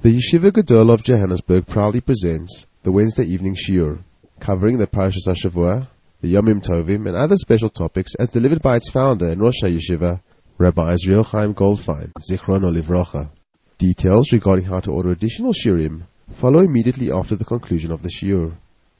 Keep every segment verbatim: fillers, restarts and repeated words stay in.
The Yeshiva Gedol of Johannesburg proudly presents the Wednesday evening shiur, covering the Parashas HaShavua, the Yomim Tovim, and other special topics as delivered by its founder and Rosh HaYeshiva, Rabbi Israel Chaim Goldfein, Zichrono Livrocha. Details regarding how to order additional shiurim follow immediately after the conclusion of the shiur.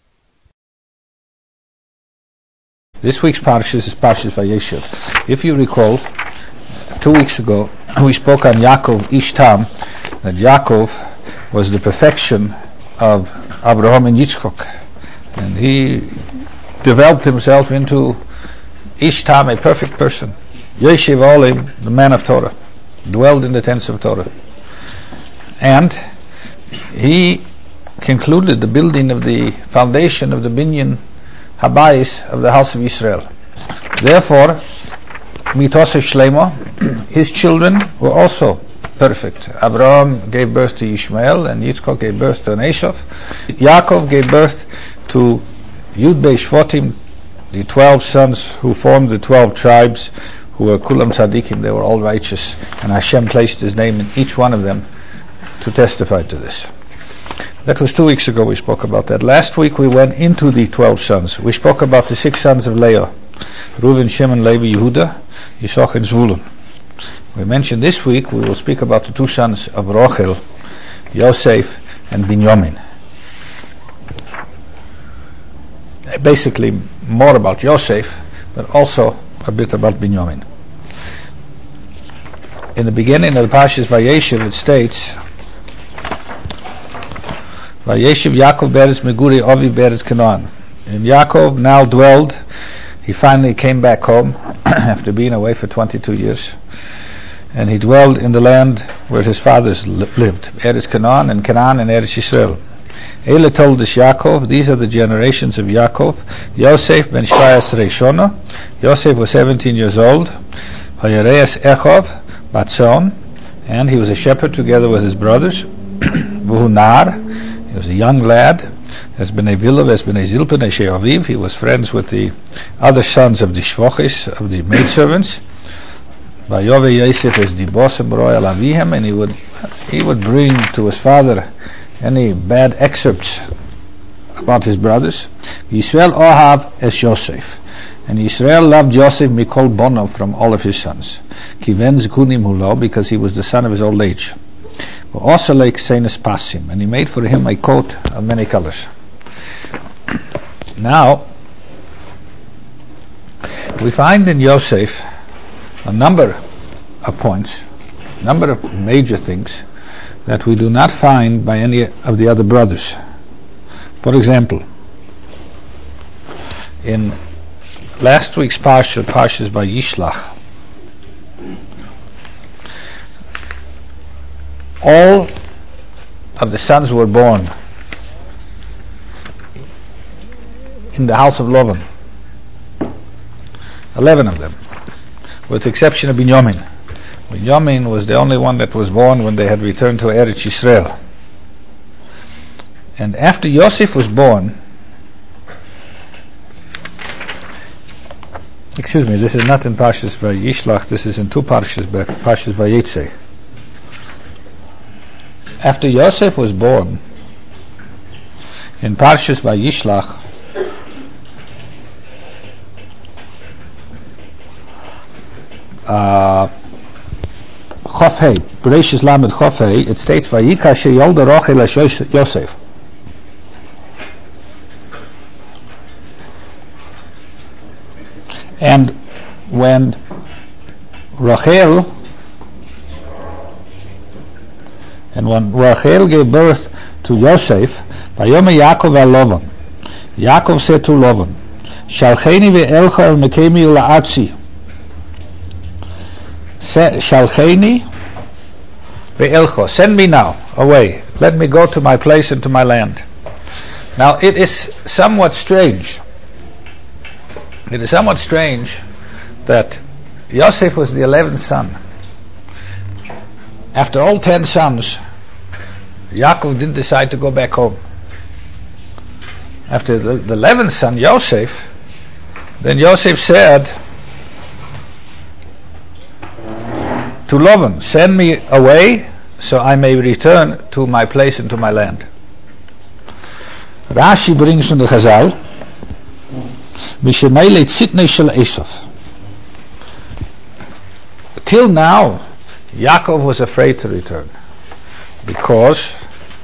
This week's Parashas is Parashas Vayeshev. If you recall, two weeks ago we spoke on Yaakov Ishtam, that Yaakov was the perfection of Abraham and Yitzchok, and he developed himself into Ishtam, a perfect person. Yeshiv Olim, the man of Torah, dwelled in the tents of Torah, and he concluded the building of the foundation of the Binyan Habayis of the house of Israel. Therefore, Mitos Shlema, his children were also perfect. Abraham gave birth to Ishmael, and Yitzchok gave birth to an Esav. Yaakov gave birth to Yud Bei Shvotim, the twelve sons who formed the twelve tribes, who were Kulam Tzadikim. They were all righteous, and Hashem placed His name in each one of them to testify to this. That was two weeks ago we spoke about that. Last week we went into the twelve sons. We spoke about the six sons of Leah: Reuven, Shimon, Levi, Yehuda, Yisachar, and Zvulun. We mentioned this week we will speak about the two sons of Rachel, Yosef and Binyamin. Basically more about Yosef, but also a bit about Binyamin. In the beginning of the Parashas Vayeshev it states, Vayeshev Yaakov beretz Meguri Ovi beretz Canaan. And Yaakov now dwelled, he finally came back home after being away for twenty-two years. And he dwelled in the land where his fathers li- lived, Eretz Canaan and Canaan and Eretz Yisrael. Ele told us Yaakov, these are the generations of Yaakov. Yosef ben Shvayas Reishona, Yosef was seventeen years old. Vayereas Echov Batzon, and he was a shepherd together with his brothers. Vuhunar, he was a young lad. As Bnei Vilav, as Bnei Zilpan, as Sheaviv, he was friends with the other sons of the Shvochis, of the maidservants. Vayove Yosef is the boss of Royal Avihem, and he would he would bring to his father any bad excerpts about his brothers. Yisrael Ohav es Yosef, and Yisrael loved Yosef mikol bono, from all of his sons. Kiven zkunim hulo, because he was the son of his old age. Also like Seines Pasim, and he made for him a coat of many colors. Now we find in Yosef a number of points, a number of major things that we do not find by any of the other brothers. For example, in last week's Parsha, Parshas by Yishlach, all of the sons were born in the house of Lavan. Eleven of them, with the exception of Binyamin. Binyamin was the only one that was born when they had returned to Eretz Yisrael. And after Yosef was born, excuse me, this is not in Parshas Vayishlach, this is in two Parshas back, Parshas Vayetze. After Yosef was born, in Parshas Vayishlach, uh, Chofhei, Bereshis Lamed Chofhei, it states, Vayika sheyolda Rachel es Yosef. And when Rachel and when Rachel gave birth to Yosef, Vayome Yaakov al Lavan, Yaakov said to Lavan, Shalcheni ve'elcha el mekemi ula'atzi. Shalcheni ve'elcha, send me now away. Let me go to my place and to my land. Now it is somewhat strange. It is somewhat strange that Yosef was the eleventh son. After all ten sons, Yaakov didn't decide to go back home. After the, the eleventh son, Yosef, then Yosef said to Lavan, send me away so I may return to my place and to my land. Rashi brings from the Chazal, Mishenei tzitnei shel Esav. Till now, Yaakov was afraid to return because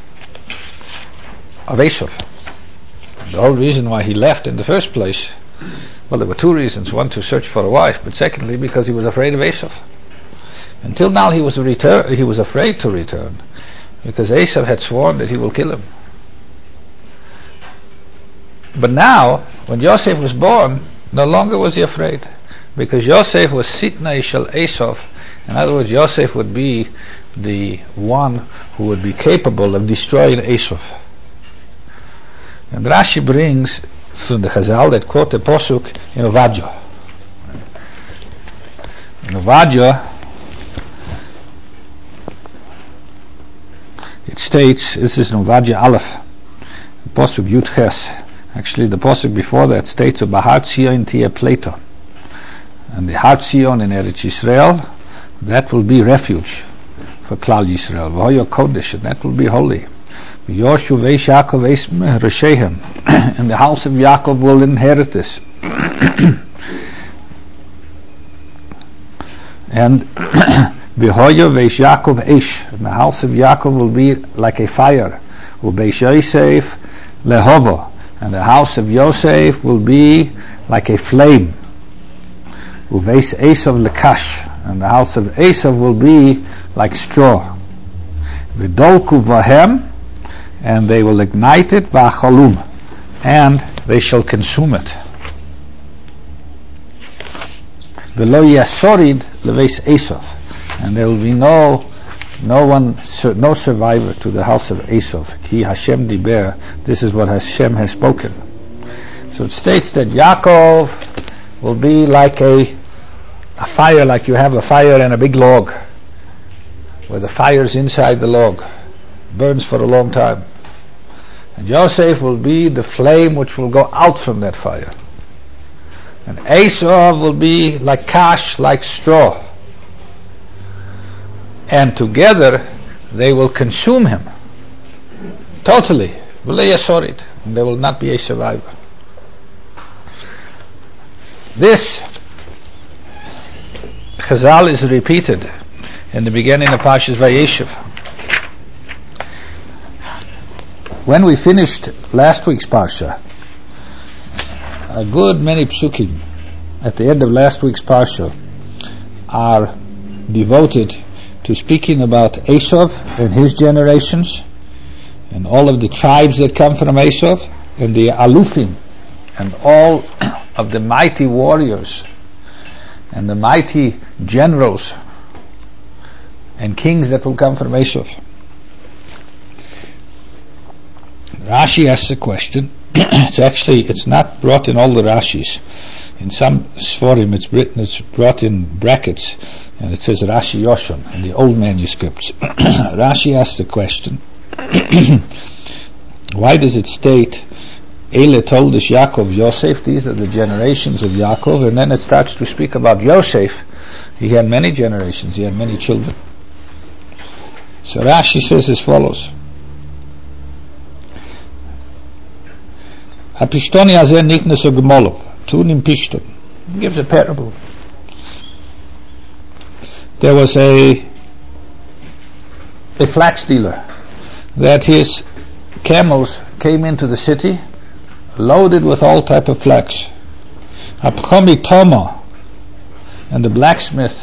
of Esav. The whole reason why he left in the first place, well, there were two reasons. One, to search for a wife, but secondly, because he was afraid of Esav. Until now, he was return, he was afraid to return because Esav had sworn that he will kill him. But now, when Yosef was born, no longer was he afraid, because Yosef was sitnei shel Esav. In other words, Yosef would be the one who would be capable of destroying Esav. And Rashi brings from the Chazal that quote the Posuk in Ovadia. In Ovadia, it states, this is in Ovadia Aleph, Posuk Yud Ches. Actually, the Posuk before that states, Bahar Tzion Tia Plato. And the Har Tzion in Eretz Yisrael, that will be refuge for Klal Yisrael. V'hoyo Kodesh, and that will be holy. Yoshu Veish Yaakov Eis Reshehem, and the house of Yaakov will inherit this. And V'hoyo Veish Yaakov Eish, and the house of Yaakov will be like a fire. U'Veish Yosef Lehovo, and the house of Yosef will be like a flame. Uveis Esav Lekash, and the house of Esav will be like straw. V'dolku vahem, and they will ignite it, v'achalum, and they shall consume it. V'lo yasorid leveis Esav, and there will be no no one, no survivor to the house of Esav. Ki Hashem diber, this is what Hashem has spoken. So it states that Yaakov will be like a a fire, like you have a fire in a big log, where the fire is inside the log, burns for a long time. And Yosef will be the flame which will go out from that fire. And Esav will be like kash, like straw. And together they will consume him totally. And there will not be a survivor. This Chazal is repeated in the beginning of Parshas Vayeshev. When we finished last week's Parsha, a good many psukim at the end of last week's Parsha are devoted to speaking about Esav and his generations, and all of the tribes that come from Esav, and the Alufim, and all of the mighty warriors, and the mighty generals and kings that will come from Esav. Rashi asks a question. It's actually, it's not brought in all the Rashis. In some Sforim it's written, it's brought in brackets, and it says Rashi Yoshon in the old manuscripts. Rashi asks the question, why does it state Ele told us Yaakov Yosef, these are the generations of Yaakov, and then it starts to speak about Yosef. He had many generations, he had many children. So Rashi says as follows, Hapishtoni hazeh niknesu gemolov, tunim pishton. He gives a parable. There was a a flax dealer that his camels came into the city loaded with all type of flax. Apchomi Toma, and the blacksmith,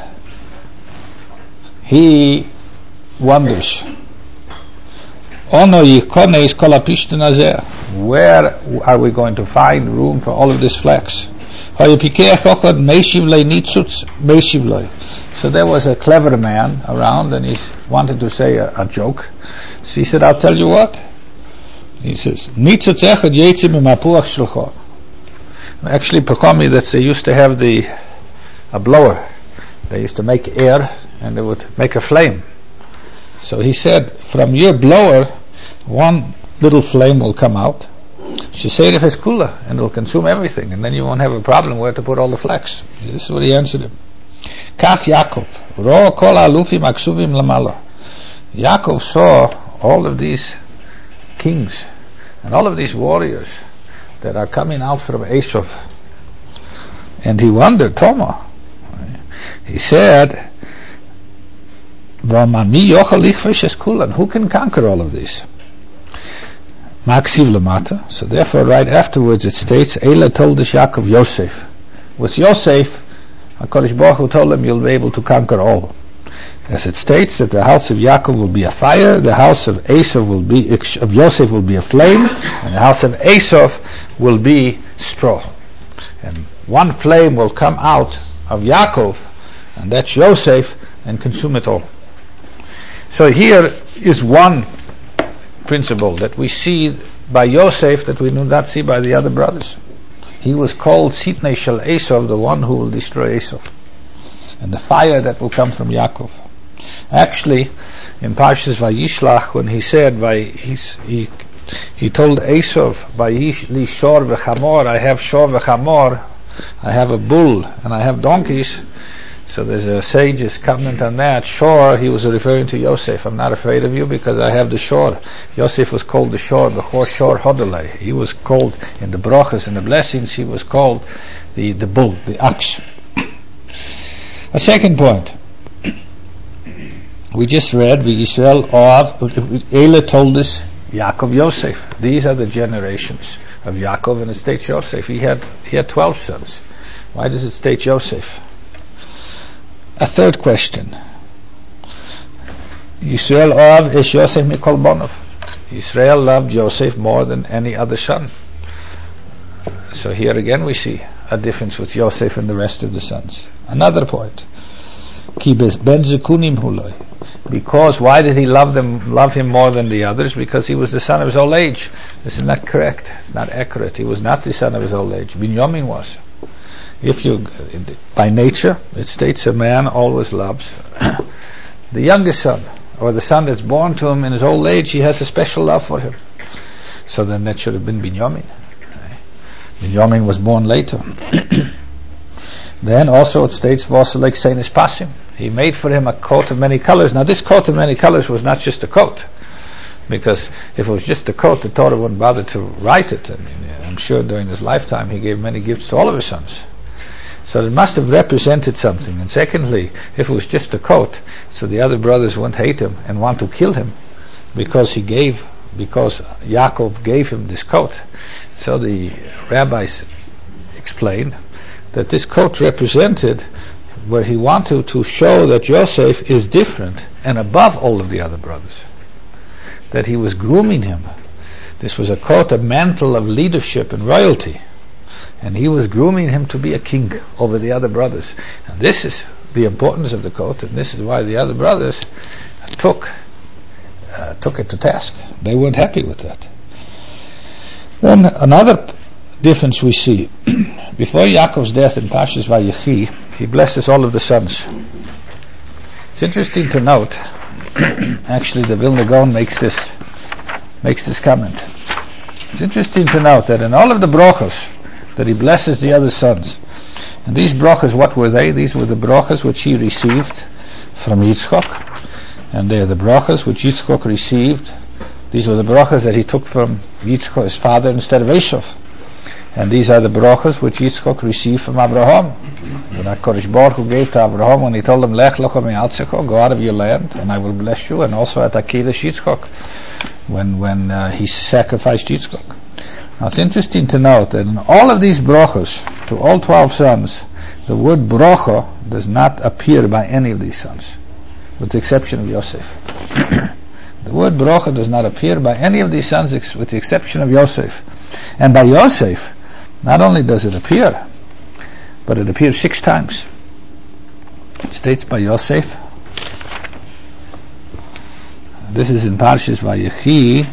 he wonders, Ono yikoneis kol hapishton hazeh, where are we going to find room for all of this flax? So there was a clever man around, and he wanted to say a, a joke. So he said, I'll tell you what. He says, actually, Pachomi, that they used to have the a blower. They used to make air, and they would make a flame. So he said, from your blower, one little flame will come out. She said it is cooler, and it will consume everything, and then you won't have a problem where to put all the flax. This is what he answered him. Kach Yaakov, ro kol alufim aksuvim lamala. Yaakov saw all of these kings and all of these warriors that are coming out from Esav, and he wondered, Toma, he said, who can conquer all of these? So therefore, right afterwards, it states, Eila told this Yaakov Yosef. With Yosef, HaKadosh Baruch Hu told him, you'll be able to conquer all. As it states that the house of Yaakov will be a fire, the house of Esav will be, of Yosef will be a flame, and the house of Esav will be straw. And one flame will come out of Yaakov, and that's Yosef, and consume it all. So here is one principle that we see by Yosef that we do not see by the other brothers. He was called Sitnei Shel Esav, the one who will destroy Esav, and the fire that will come from Yaakov. Actually, in Parshas Vayishlach, when he said, he he told Esav, Vayish li shor v'chamor, I have shor v'chamor, I have a bull and I have donkeys. So there's a sage's comment on that. Shor, he was referring to Yosef. I'm not afraid of you because I have the shor. Yosef was called the shor, the Chor Shor Hodolei. He was called, in the brachas and the blessings, he was called the, the bull, the ox. A second point. We just read, V'Yisrael Oav, Eila told us, Yaakov Yosef. These are the generations of Yaakov, and it states Yosef. He had, he had twelve sons. Why does it state Yosef? A third question. Yisrael Oav es Yosef mikol bonov. Israel loved Joseph more than any other son. So here again we see a difference with Yosef and the rest of the sons. Another point. Ki ben zekunim huloi. Because why did he love them, love him more than the others? Because he was the son of his old age. This is not correct. It's not accurate. He was not the son of his old age. Binyamin was. If you, by nature, it states a man always loves the youngest son, or the son that's born to him in his old age. He has a special love for him. So then that should have been Binyamin. Binyamin was born later. Then also it states like Seinis Pasim. He made for him a coat of many colors. Now this coat of many colors was not just a coat, because if it was just a coat, the Torah wouldn't bother to write it. I mean, I'm sure during his lifetime he gave many gifts to all of his sons. So it must have represented something. And secondly, if it was just a coat, so the other brothers wouldn't hate him and want to kill him because he gave, because Yaakov gave him this coat. So the rabbis explained that this coat represented where he wanted to show that Joseph is different and above all of the other brothers. That he was grooming him. This was a coat, a mantle of leadership and royalty. And he was grooming him to be a king over the other brothers. And this is the importance of the coat, and this is why the other brothers took uh, took it to task. They weren't happy with that. Then another difference we see. Before Yaakov's death in Parshas Vayechi, he blesses all of the sons. It's interesting to note, actually the Vilna Gaon makes this makes this comment. It's interesting to note that in all of the brachos that he blesses the other sons, and these brachos, what were they? These were the brachos which he received from Yitzchok, and they are the brachos which Yitzchok received. These were the brachos that he took from Yitzchok, his father, instead of Esav. And these are the brachos which Yitzchok received from Abraham. When HaKadosh Baruch Hu gave to Abraham, when he told him, Lech lecha me'artzecha, go out of your land, and I will bless you, and also at Akedah Yitzchok, when when uh, he sacrificed Yitzchok. Now it's interesting to note that in all of these brachos, to all twelve sons, the word bracha does not appear by any of these sons, with the exception of Yosef. The word bracha does not appear by any of these sons, ex- with the exception of Yosef. And by Yosef, not only does it appear, but it appears six times. It states by Yosef. This is in Parshas Vayechi.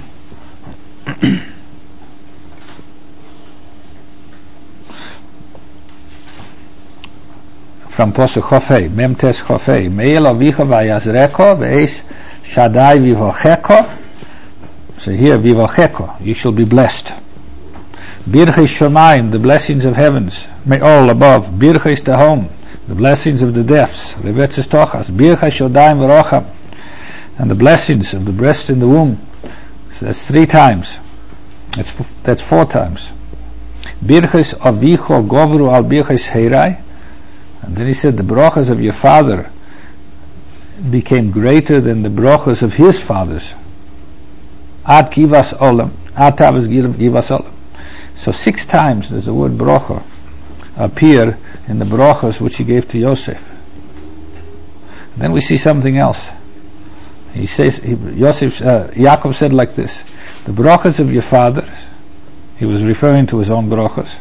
From Posuk Chofei, Mem Tes Chofei, Meil Avicha Vayazreko, Ve'es Shaddai Vivocheko. So here, Vivocheko, you shall be blessed. Birchei Shomayim, the blessings of heavens, may all above. Birchei Tahom, the blessings of the depths. Revetzes Tochas, Birchei Shodaim V'rocham, and the blessings of the breast and the womb. So that's three times. That's f- that's four times. Birchas avicho govru al birchas heirai. And then he said the brachas of your father became greater than the brachas of his fathers. Ad kivas olam. Ad tavas kivas olam. So six times does the word bracha appear in the brachas which he gave to Yosef. Then we see something else. He says, he, Yosef, uh, Yaakov said like this: the brachas of your father, he was referring to his own brachas,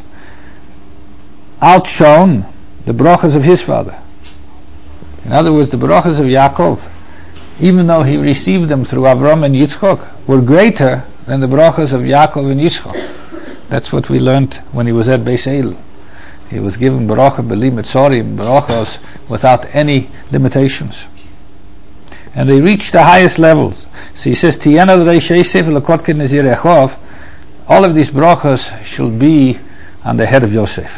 outshone the brachas of his father. In other words, the brachas of Yaakov, even though he received them through Avram and Yitzchok, were greater than the brachas of Yaakov and Yitzchok. That's what we learned when he was at Beis El. He was given bracha b'li mitzorim, brachas without any limitations. And they reached the highest levels. So he says, Tiyana l'reish Yosef l'kotke nezir Echov, all of these brachas shall be on the head of Yosef.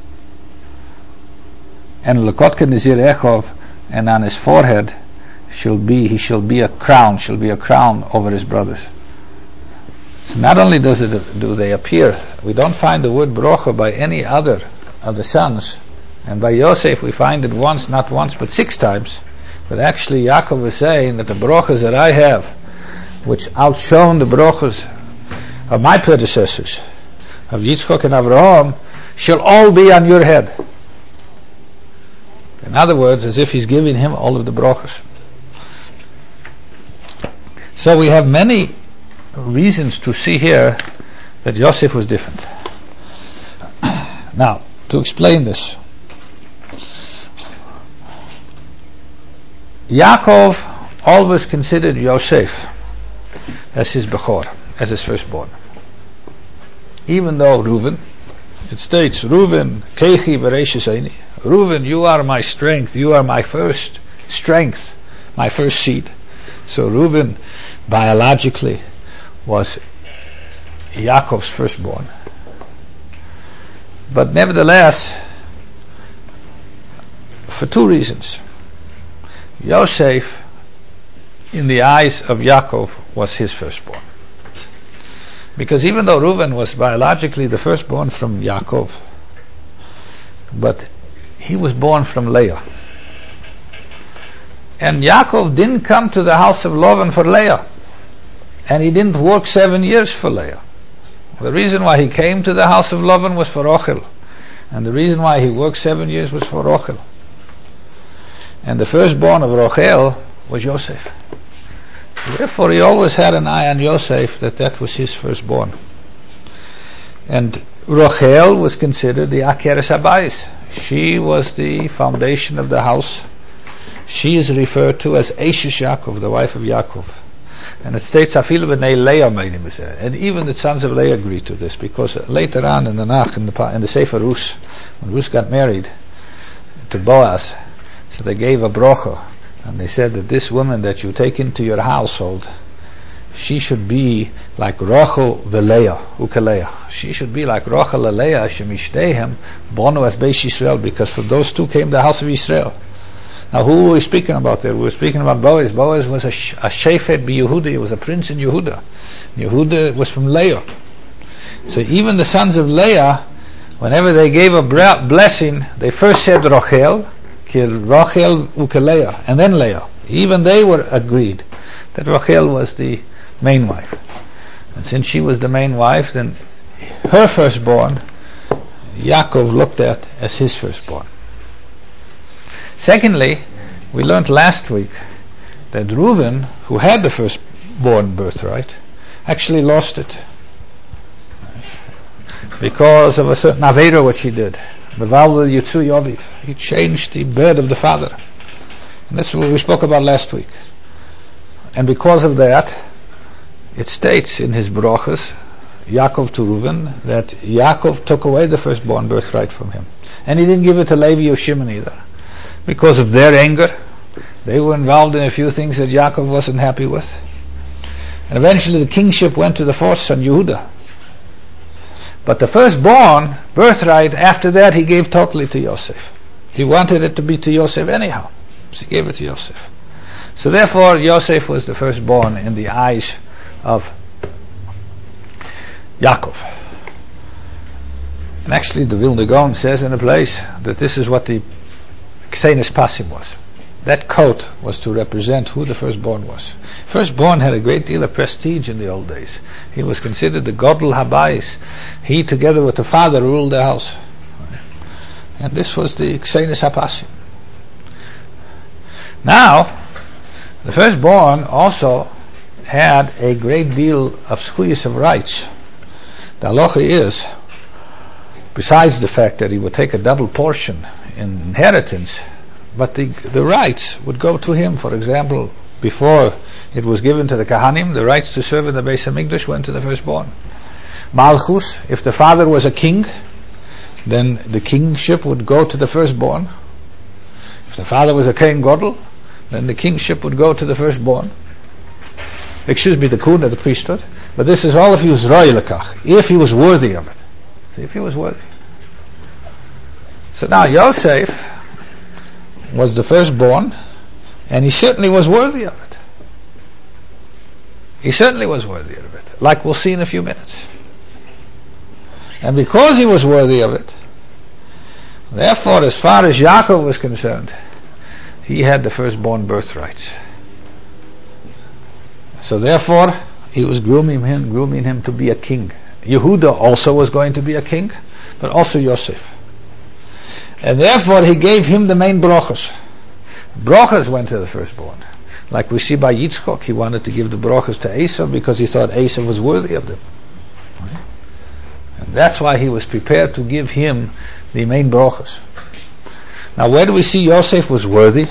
And l'kotke nezir Echov, and on his forehead shall be, he shall be a crown, shall be a crown over his brothers. So not only does it do they appear, we don't find the word bracha by any other of the sons, and by Yosef we find it once, not once, but six times. But actually Yaakov is saying that the brachas that I have, which outshone the brachas of my predecessors, of Yitzchok and Avraham, shall all be on your head. In other words, as if he's giving him all of the brachas. So we have many reasons to see here that Yosef was different. Now, to explain this, Yaakov always considered Yosef as his Bechor, as his firstborn. Even though Reuven, it states, Reuven, Kechi v'reish eini, Reuven, you are my strength, you are my first strength, my first seed. So Reuven, biologically, was Yaakov's firstborn. But nevertheless, for two reasons, Yosef, in the eyes of Yaakov, was his firstborn. Because even though Reuven was biologically the firstborn from Yaakov, but he was born from Leah. And Yaakov didn't come to the house of Lavan for Leah. And he didn't work seven years for Leah. The reason why he came to the house of Lavan was for Rochel. And the reason why he worked seven years was for Rochel. And the firstborn of Rochel was Yosef. Therefore he always had an eye on Yosef, that that was his firstborn. And Rochel was considered the Akeres Habayis. She was the foundation of the house. She is referred to as Eshes Yaakov, the wife of Yaakov. And it states, Afilu b'nei Leah meinim b'zeh. And even the sons of Leah agreed to this, because later on in the Nach, in the, in the Sefer Rus, when Rus got married to Boaz, so they gave a bracha, and they said that this woman that you take into your household, she should be like Rachel v'Leah, ukeleah. She should be like Rachel and Leah, shemishteihem, bonu as Beis Yisrael, because from those two came the house of Israel. Now, who were we speaking about there? We were speaking about Boaz. Boaz was a, sh- a shefet b'Yehuda. He was a prince in Yehuda. Yehuda was from Leah. So even the sons of Leah, whenever they gave a bra- blessing, they first said Rachel, Rachel ukeleah, and then Leah. Even they were agreed that Rachel was the main wife. And since she was the main wife, then her firstborn, Yaakov looked at as his firstborn. Secondly, we learned last week that Reuben, who had the firstborn birthright, actually lost it because of a certain avera which he did. He changed the bed of the father. And that's what we spoke about last week. And because of that, it states in his brachas, Yaakov to Reuben, that Yaakov took away the firstborn birthright from him. And he didn't give it to Levi or Shimon either. Because of their anger, they were involved in a few things that Yaakov wasn't happy with. And eventually the kingship went to the fourth son, Yehuda. But the firstborn birthright, after that, he gave totally to Yosef. He wanted it to be to Yosef anyhow, so he gave it to Yosef. So therefore, Yosef was the firstborn in the eyes of Yaakov. And actually, the Vilna Gaon says in a place that this is what the Ksenis Pasim was. That coat was to represent who the firstborn was. Firstborn had a great deal of prestige in the old days. He was considered the Godel Habayis. He, together with the father, ruled the house. And this was the Ksenis HaPasim. Now, the firstborn also had a great deal of squeeze of rights. The halacha is, besides the fact that he would take a double portion in inheritance, but the the rights would go to him. For example, before it was given to the Kahanim, the rights to serve in the Beis HaMikdash went to the firstborn. Malchus, if the father was a king, then the kingship would go to the firstborn. If the father was a Kohen Gadol, then the kingship would go to the firstborn. Excuse me, the kuna, the priesthood. But this is all if he was royal lekach, if he was worthy of it. See, if he was worthy. So now Yosef was the firstborn, and he certainly was worthy of it. He certainly was worthy of it, like we'll see in a few minutes. And because he was worthy of it, therefore, as far as Yaakov was concerned, he had the firstborn birthrights. So therefore, he was grooming him, grooming him to be a king. Yehuda also was going to be a king, but also Yosef. And therefore he gave him the main brachos. Brachos went to the firstborn. Like we see by Yitzchok, he wanted to give the brachos to Esav because he thought Esav was worthy of them. Right? And that's why he was prepared to give him the main brachos. Now where do we see Yosef was worthy?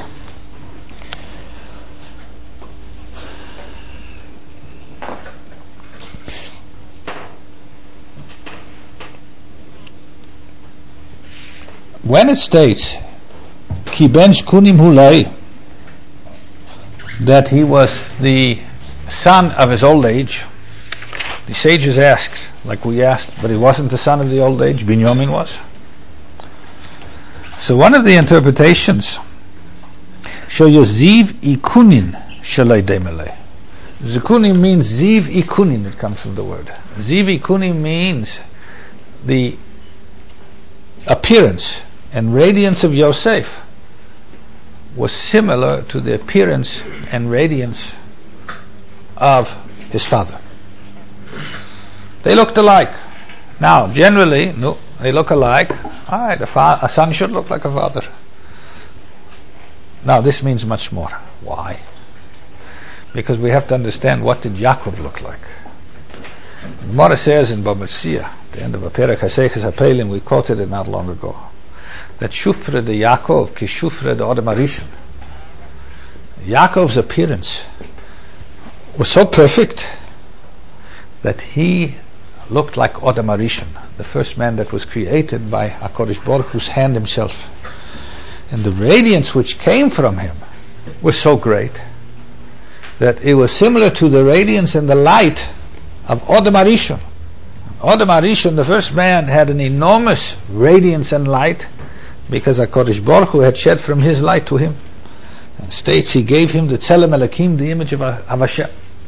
When it states Ki ben shkunim hulai, that he was the son of his old age, the sages asked, like we asked, but he wasn't the son of the old age, Binyamin was. So one of the interpretations, Shoyoziv ikunin shalai demelei. Zikunim means ziv ikunin, it comes from the word. Ziv ikunin means the appearance and radiance of Yosef was similar to the appearance and radiance of his father. They looked alike. Now, generally, no, they look alike. Ah, the fa- a son should look like a father. Now, this means much more. Why? Because we have to understand, what did Yaakov look like? The Gemara says in Bava Metzia, the end of a Perek HaSeiches HaPeilim, we quoted it not long ago, that Shufra de Yaakov ki Shufra de Adam HaRishon. Yaakov's appearance was so perfect that he looked like Adam HaRishon, the first man that was created by HaKadosh Baruch Hu's hand himself. And the radiance which came from him was so great that it was similar to the radiance and the light of Adam HaRishon. Adam HaRishon, the first man, had an enormous radiance and light because HaKadosh Baruch Hu had shed from his light to him. And states he gave him the Tzelem Elokim, the image of, of Hashem.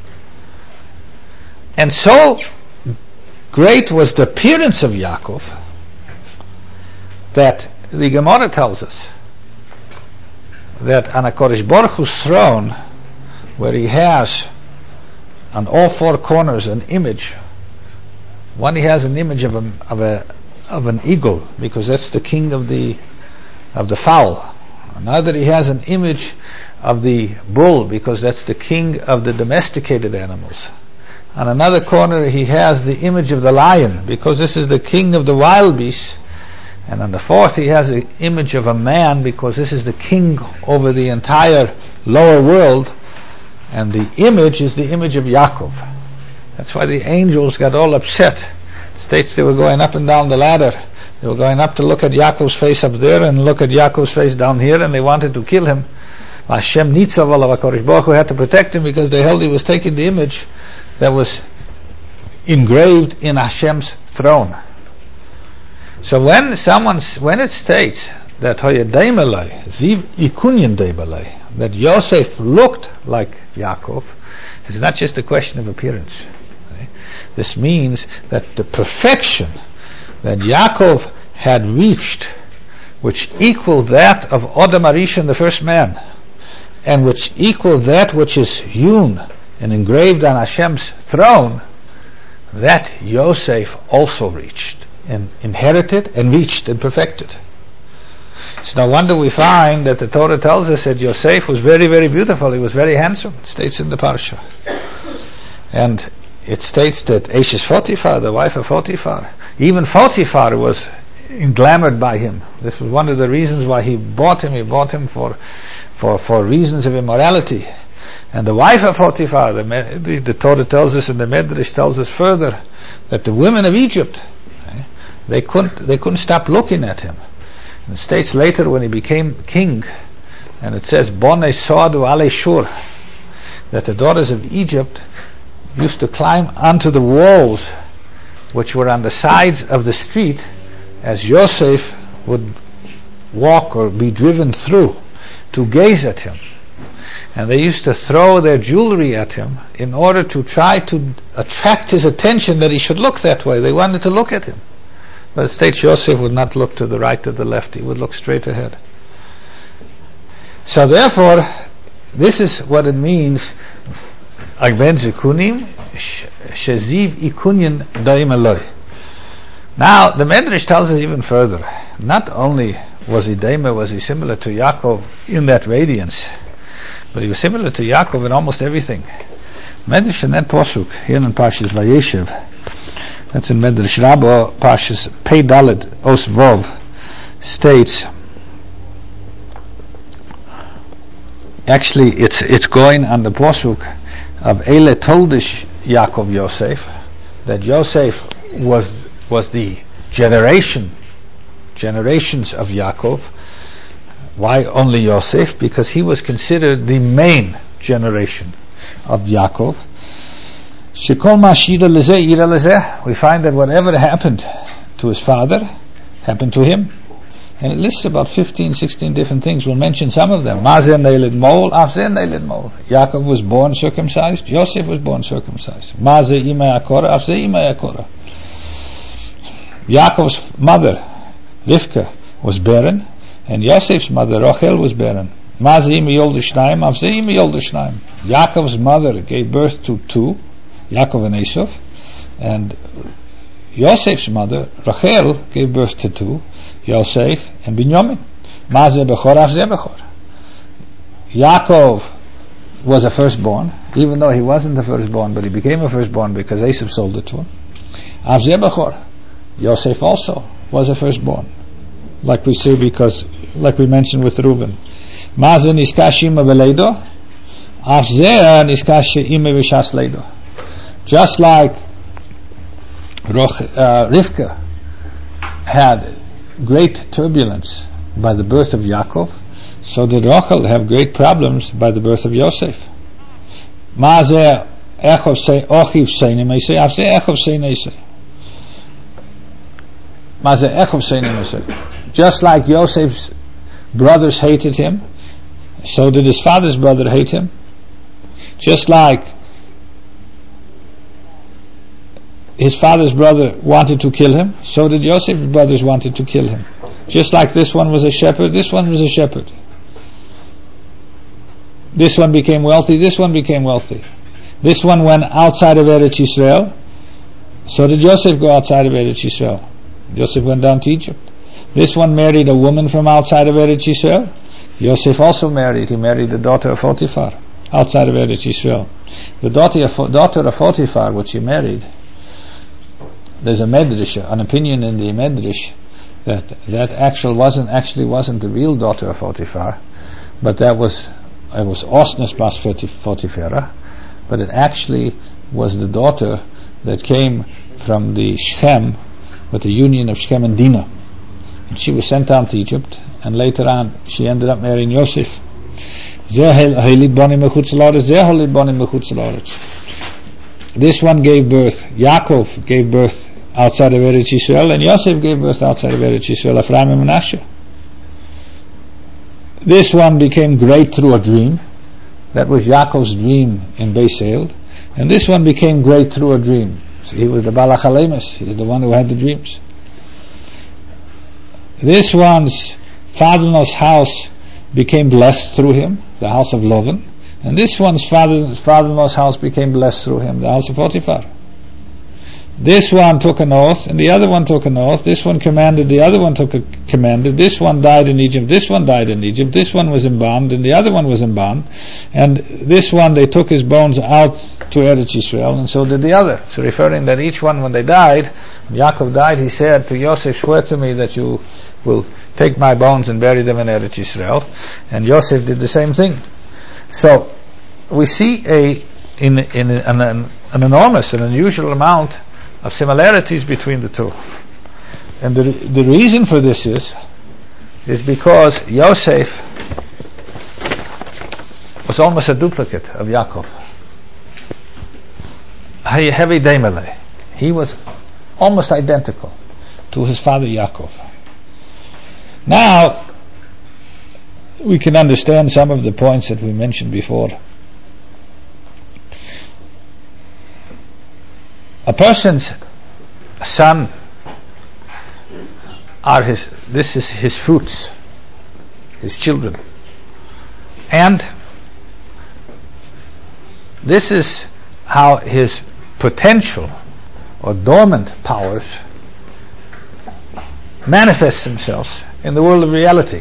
And so great was the appearance of Yaakov that the Gemara tells us that on HaKadosh Baruch Hu's throne, where he has on all four corners an image, one he has an image of a, of a of an eagle, because that's the king of the of the fowl. Another he has an image of the bull, because that's the king of the domesticated animals. On another corner he has the image of the lion, because this is the king of the wild beasts. And on the fourth he has the image of a man, because this is the king over the entire lower world. And the image is the image of Yaakov. That's why the angels got all upset. It states they were going up and down the ladder. They were going up to look at Yaakov's face up there and look at Yaakov's face down here, and they wanted to kill him. Hashem Nitzav of HaKadosh Baruch Hu had to protect him, because they held he was taking the image that was engraved in Hashem's throne. So when someone, when it states that Hoyadeimelei, Ziv Ikunyan Deimelei, that Yosef looked like Yaakov is not just a question of appearance. Okay? This means that the perfection that Yaakov had reached, which equaled that of Adam Arishan, the first man, and which equaled that which is hewn and engraved on Hashem's throne, that Yosef also reached and inherited and reached and perfected. It's no wonder we find that the Torah tells us that Yosef was very, very beautiful. He was very handsome. It states in the parsha. And it states that Eshes Potiphar, the wife of Potiphar, even Potiphar was englamored by him. This was one of the reasons why he bought him. He bought him for for, for reasons of immorality. And the wife of Potiphar, the, the, the Torah tells us, and the Medrash tells us further, that the women of Egypt, okay, they couldn't they couldn't stop looking at him. And it states later when he became king, and it says, Bonei Soadu Ale Shur, that the daughters of Egypt used to climb onto the walls which were on the sides of the street as Yosef would walk or be driven through to gaze at him. And they used to throw their jewelry at him in order to try to attract his attention that he should look that way. They wanted to look at him. But it states Yosef would not look to the right or the left. He would look straight ahead. So therefore, this is what it means. Agben zikunim sheziv ikunyin daim eloi. Now, the Medrash tells us even further. Not only was he daima, was he similar to Yaakov in that radiance, but he was similar to Yaakov in almost everything. Medrash in that posuk, here in Parshas Vayeshev, that's in Medrash Rabbah, Parshas Pei Dalet Os Vov, states, actually it's it's going on the posuk of Ele Toldish Yaakov Yosef, that Yosef was was the generation generations of Yaakov. Why only Yosef? Because he was considered the main generation of Yaakov. Shekol mashira lezeh ira lezeh. We find that whatever happened to his father happened to him. And it lists about fifteen, sixteen different things. We'll mention some of them. Mazeh neilid mol, afzeh neilid mol. Yaakov was born circumcised. Yosef was born circumcised. Mazeh ima yakora, afzeh ima yakora. Yaakov's mother, Rivka, was barren, and Yosef's mother, Rachel, was barren. Mazeh ima yoldu shnaim, afzeh ima yoldu shnaim. Yaakov's mother gave birth to two, Yaakov and Esau, and Yosef's mother, Rachel, gave birth to two, Yosef and Binyamin. Mazeh bechor, afzeh bechor. Yaakov was a firstborn, even though he wasn't the firstborn, but he became a firstborn because Esau sold it to him. Afzeh bechor. Yosef also was a firstborn, like we see, because, like we mentioned with Reuben. Mazeh niskash ima veleido, afzeh niskash ima v'shas leido. Just like Roch, uh, Rivka had great turbulence by the birth of Yaakov, so did Rachel have great problems by the birth of Yosef. Mazeh echov say ochiv seini meisei, afzeh echov sei neisei. Just like Yosef's brothers hated him, so did his father's brother hate him. Just like his father's brother wanted to kill him, so did Yosef's brothers wanted to kill him. Just like this one was a shepherd, this one was a shepherd. This one became wealthy, this one became wealthy. This one went outside of Eretz Yisrael, so did Yosef go outside of Eretz Yisrael. Yosef went down to Egypt. This one married a woman from outside of Eretz Yisrael. Yosef also married. He married the daughter of Potiphar outside of Eretz Yisrael. The daughter of, daughter of Potiphar, which he married, there's a medrash, an opinion in the medrash, that that actual wasn't actually wasn't the real daughter of Potiphar, but that was it was Osnas bas Potiphera, but it actually was the daughter that came from the Shechem, with the union of Shechem and Dinah. And she was sent down to Egypt, and later on she ended up marrying Yosef. This one gave birth, Yaakov gave birth outside of Eretz Yisrael, and Yosef gave birth outside of Eretz Yisrael, Ephraim and Manasseh. this one became great through a dream. That was Yaakov's dream in Beisel. And this one became great through a dream. So he was the Baal HaChalemus. He's the one who had the dreams. This one's father-in-law's house became blessed through him, the house of Lovan. And this one's father, father-in-law's house became blessed through him, the house of Potiphar. This one took an oath, and the other one took an oath. This one commanded, the other one took a commanded. This one died in Egypt, this one died in Egypt. This one was in bond, and the other one was in bond. And this one, they took his bones out to Eretz Yisrael, and so did the other. So referring that each one, when they died, when Yaakov died, he said to Yosef, swear to me that you will take my bones and bury them in Eretz Yisrael. And Yosef did the same thing. So we see a in, in an, an, an enormous, an unusual amount of similarities between the two. And the the reason for this is is because Yosef was almost a duplicate of Yaakov. Heavy Daimele. He was almost identical to his father Yaakov. Now we can understand some of the points that we mentioned before. A person's son are his, this is his fruits, his children. And this is how his potential or dormant powers manifest themselves in the world of reality.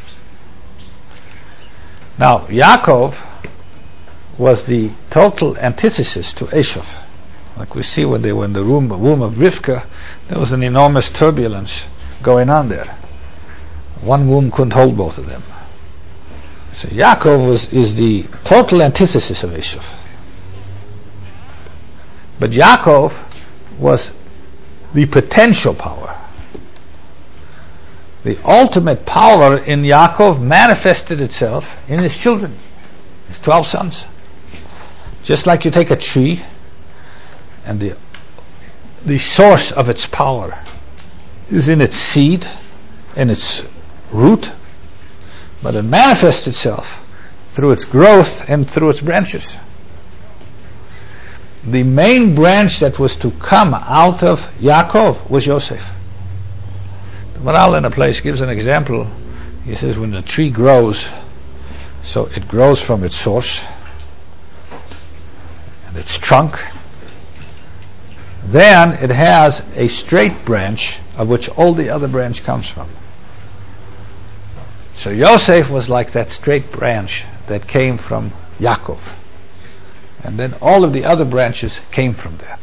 Now, Yaakov was the total antithesis to Esau. Like we see when they were in the womb, womb of Rivka, there was an enormous turbulence going on there. One womb couldn't hold both of them. So Yaakov was, is the total antithesis of Esau. But Yaakov was the potential power. The ultimate power in Yaakov manifested itself in his children, his twelve sons. Just like you take a tree, and the the source of its power is in its seed, in its root, but it manifests itself through its growth and through its branches. The main branch that was to come out of Yaakov was Yosef. The Maral in a place gives an example. He says when the tree grows, so it grows from its source and its trunk. Then it has a straight branch of which all the other branch comes from. So Yosef was like that straight branch that came from Yaakov. And then all of the other branches came from that.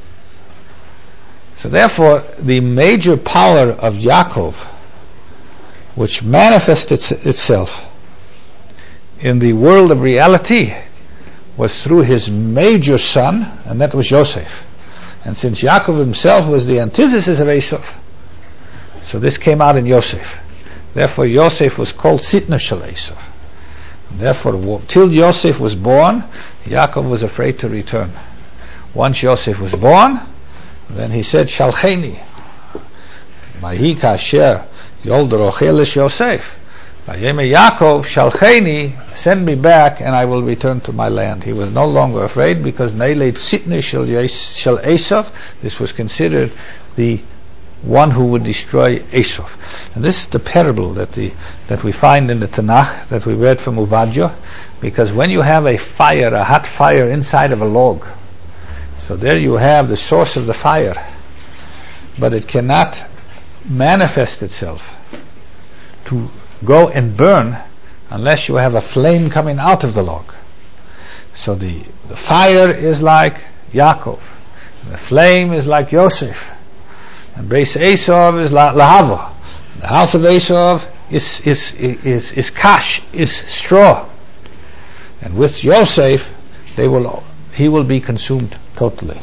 So therefore, the major power of Yaakov, which manifested its, itself in the world of reality, was through his major son, and that was Yosef. And since Yaakov himself was the antithesis of Esau, so this came out in Yosef. Therefore Yosef was called Sitna Shel Esau. Therefore, till Yosef was born, Yaakov was afraid to return. Once Yosef was born, then he said, Shalcheni. Mahi kasher yoled rochel es Yosef. Vayeme Yaakov, Shalcheni, send me back and I will return to my land. He was no longer afraid because Neiled Sitne Shel Esau, this was considered the one who would destroy Esau. And this is the parable that the that we find in the Tanakh that we read from Uvadja, because when you have a fire, a hot fire inside of a log, so there you have the source of the fire, but it cannot manifest itself to go and burn unless you have a flame coming out of the log. So the, the fire is like Yaakov, and the flame is like Yosef, and Beis Esau is la, lahava. The house of Esau is is is is kash, is straw, and with Yosef, they will he will be consumed totally.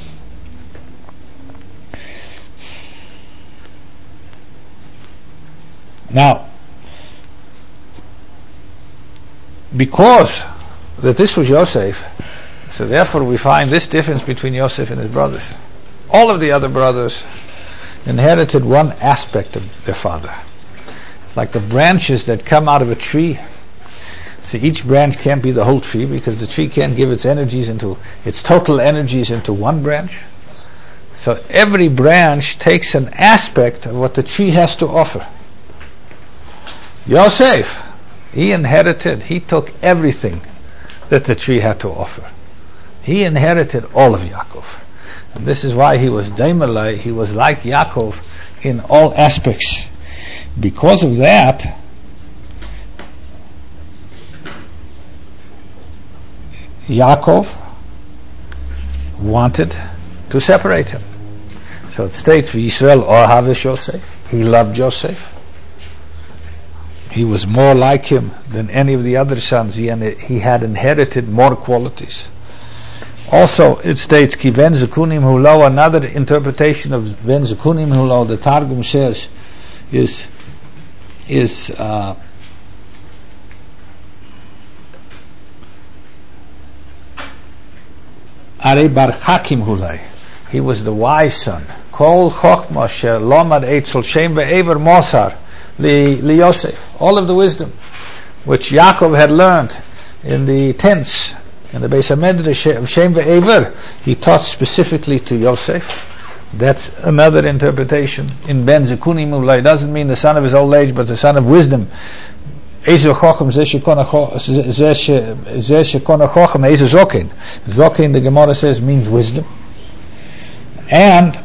Now, because that this was Yosef, so therefore we find this difference between Yosef and his brothers. All of the other brothers inherited one aspect of their father. like the branches that come out of a tree. So each branch can't be the whole tree, because the tree can't give its energies into, its total energies into one branch. So every branch takes an aspect of what the tree has to offer. Yosef, he inherited, he took everything that the tree had to offer. He inherited all of Yaakov. And this is why he was Daimelai, he was like Yaakov in all aspects. Because of that, Yaakov wanted to separate him. So it states, Yisrael Ohav Yosef. He loved Joseph. He was more like him than any of the other sons. He, he had inherited more qualities. Also, it states, Ki ben zekunim hulo, another interpretation of ben zekunim hulo, the Targum says, is, is, uh, Are bar Hakim hulai. He was the wise son. Kol chochma she lomad eitzel shem ve'ever mosar li, li Yosef. All of the wisdom which Yaakov had learned in the tents, in the Beis HaMedrash of Shem ve'ever, he taught specifically to Yosef. That's another interpretation. In Ben Zekunim hulai, doesn't mean the son of his old age, but the son of wisdom. Ezer Chochem, Zeh Shekona Chochem, Ezer Zokin. Zokin, the Gemara says, means wisdom. And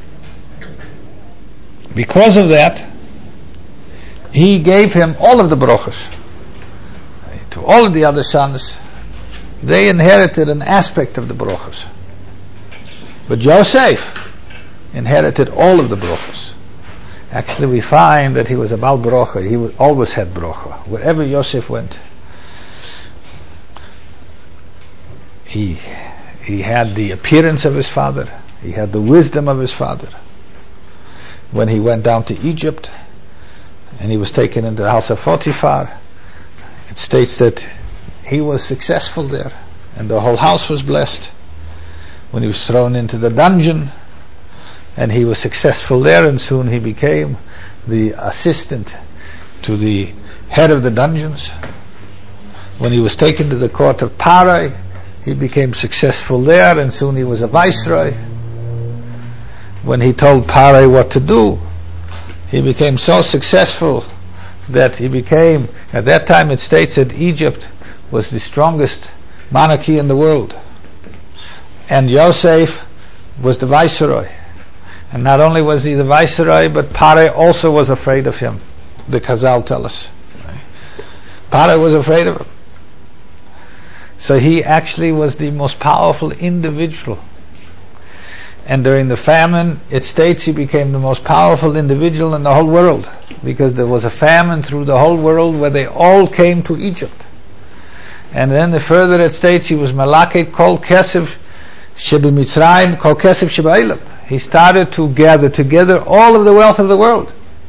because of that, he gave him all of the brachos. To all of the other sons, they inherited an aspect of the brachos. But Joseph inherited all of the brachos. Actually, we find that he was a Bal Brocha. He was, always had Brocha. Wherever Yosef went, he he had the appearance of his father. He had the wisdom of his father. When he went down to Egypt, and he was taken into the house of Potiphar, it states that he was successful there, and the whole house was blessed. When he was thrown into the dungeon, and he was successful there, and soon he became the assistant to the head of the dungeons. When he was taken to the court of Parai, he became successful there, and soon he was a viceroy. When he told Parai what to do, he became so successful that he became, at that time it states that Egypt was the strongest monarchy in the world, and Yosef was the viceroy. And not only was he the viceroy, but Parai also was afraid of him. The Chazal tell us. Parai was afraid of him. So he actually was the most powerful individual. And during the famine, it states he became the most powerful individual in the whole world, because there was a famine through the whole world where they all came to Egypt. And then the further it states he was Malaket Kol Kesef Shebi Mitzrayim Kol Kesef Shebailam. He started to gather together all of the wealth of the world.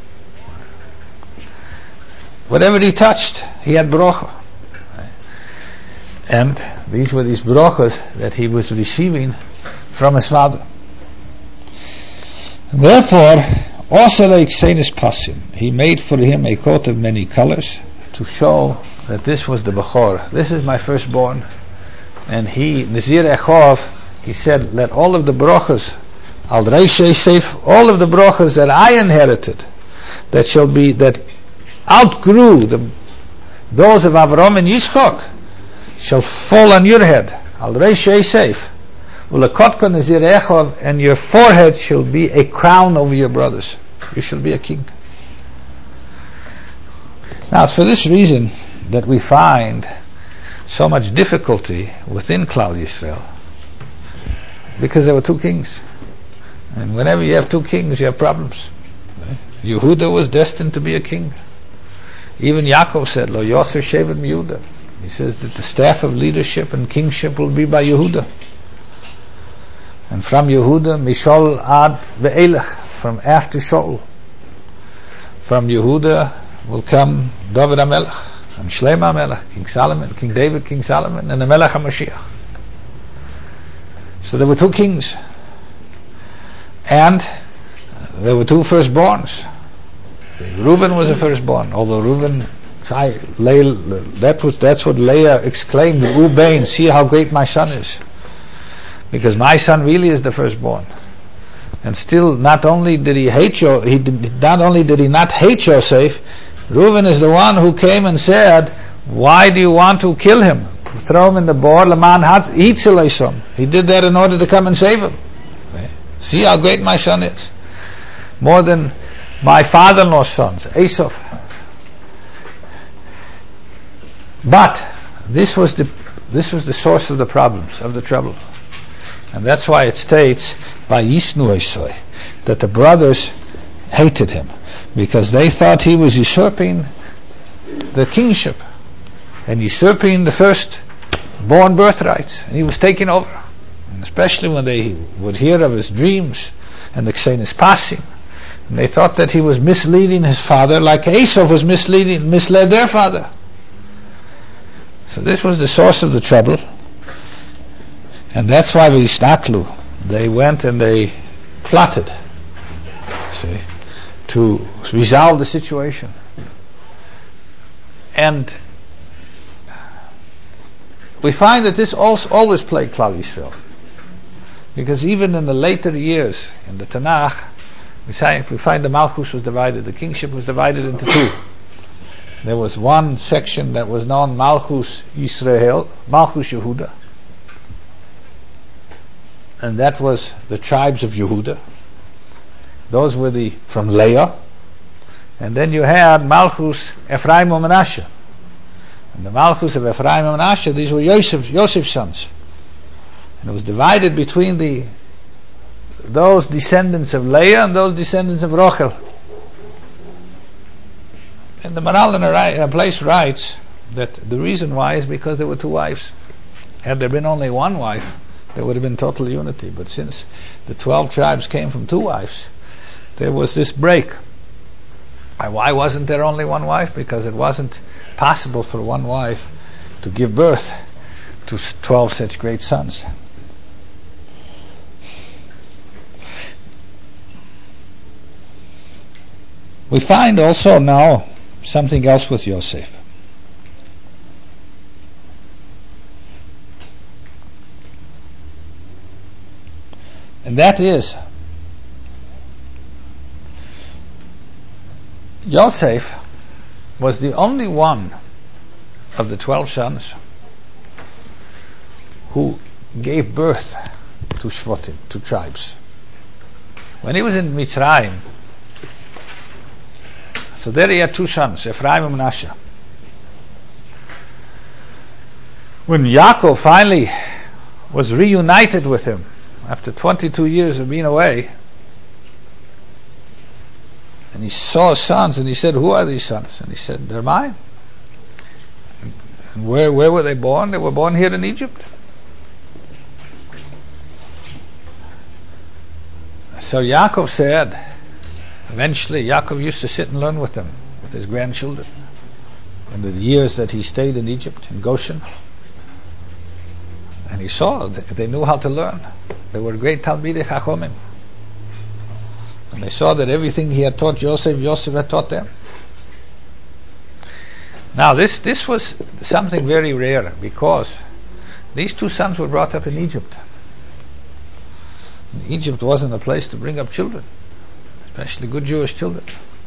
Whatever he touched, he had bracha. And these were these brachas that he was receiving from his father. Therefore, also like Xenis Pasim, he made for him a coat of many colors to show that this was the Bechor. This is my firstborn. And he, Nazir Echov, he said, let all of the brachas, Al Reishei Seif, all of the brachas that I inherited, that shall be, that outgrew the, those of Avraham and Yitzchak, shall fall on your head. Al Reishei Seif. Ulakotka Nazir Echov, and your forehead shall be a crown over your brothers. You shall be a king. Now it's for this reason that we find so much difficulty within Klal Yisrael, because there were two kings. And whenever you have two kings, you have problems. Right? Yehuda was destined to be a king. Even Yaakov said, Lo Yosef Shevet Yehuda. He says that the staff of leadership and kingship will be by Yehuda. And from Yehuda, Mishol ad ve'elech, from after Shaul. From Yehuda will come David HaMelech, and Shlomo HaMelech, King Solomon, King David, King Solomon, and the Melech HaMashiach. So there were two kings. And there were two firstborns. See, Reuben was the firstborn, although Reuben, that was, that's what Leah exclaimed, Reuben, see how great my son is. Because my son really is the firstborn. And still, not only did he hate Yo, he did, not only did he not hate Yosef, Reuben is the one who came and said, why do you want to kill him? Throw him in the boar, Laman Hitzilaisom. He did that in order to come and save him. See how great my son is. More than my father-in-law's sons, Esau. But this was the this was the source of the problems, of the trouble. And that's why it states by Yisnu Esau that the brothers hated him, because they thought he was usurping the kingship and usurping the first born birthrights, and he was taking over. And especially when they would hear of his dreams and the Ksenis passing, and they thought that he was misleading his father like Esau was misleading misled their father. So this was the source of the trouble, and that's why Vishnaklu, they went and they plotted, see, to resolve the situation. And we find that this also always plagued Klal Yisrael, because even in the later years in the Tanakh, we find, we find the Malchus was divided, the kingship was divided into two. There was one section that was known Malchus Yisrael, Malchus Yehuda, and that was the tribes of Yehuda. Those were the from Leah, and then you had Malchus Ephraim and Menashe. And the Malchus of Ephraim and Menashe, these were Yosef, Yosef's sons, and it was divided between the those descendants of Leah and those descendants of Rochel. And the Maral in a, a place writes that the reason why is because there were two wives. Had there been only one wife, there would have been total unity. But since the twelve tribes came from two wives, there was this break. Why wasn't there only one wife? Because it wasn't possible for one wife to give birth to twelve such great sons. We find also now something else with Yosef. And that is, Yosef was the only one of the twelve sons who gave birth to Shvotim, to tribes. When he was in Mitzrayim, so there he had two sons, Ephraim and Menashe. When Yaakov finally was reunited with him after twenty-two years of being away, and he saw his sons, and he said, who are these sons? And he said, they're mine. And where, where were they born? They were born here in Egypt. So Yaakov said, eventually, Yaakov used to sit and learn with them, with his grandchildren, in the years that he stayed in Egypt, in Goshen. And he saw that they knew how to learn. They were great Talmidei Chachomim. And they saw that everything he had taught Yosef, Yosef had taught them. Now, this, this was something very rare, because these two sons were brought up in Egypt. And Egypt wasn't a place to bring up children, especially good Jewish children.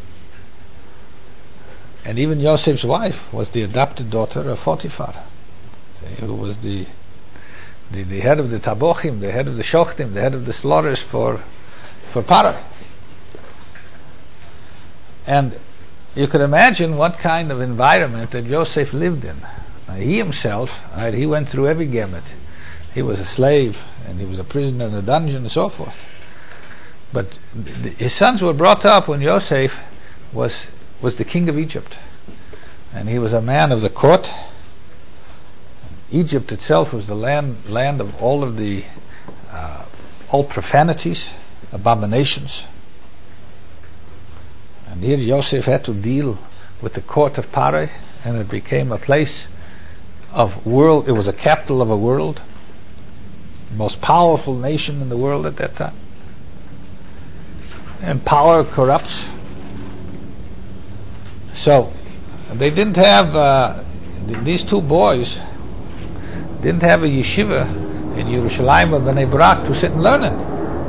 And even Yosef's wife was the adopted daughter of Potiphar, who was the, the the head of the Tabochim, the head of the Shochtim, the head of the slaughters for for Paro. And you could imagine what kind of environment that Yosef lived in. Now, he himself, right, he went through every gamut. He was a slave, and he was a prisoner in a dungeon, and so forth. But his sons were brought up when Yosef was was the king of Egypt, and he was a man of the court. Egypt itself was the land land of all of the uh, all profanities, abominations. And here Yosef had to deal with the court of Paro, and it became a place of world. It was a capital of a world, the most powerful nation in the world at that time. And power corrupts. So they didn't have uh, th- these two boys didn't have a yeshiva in Yerushalayim or Bnei Brak to sit and learn it.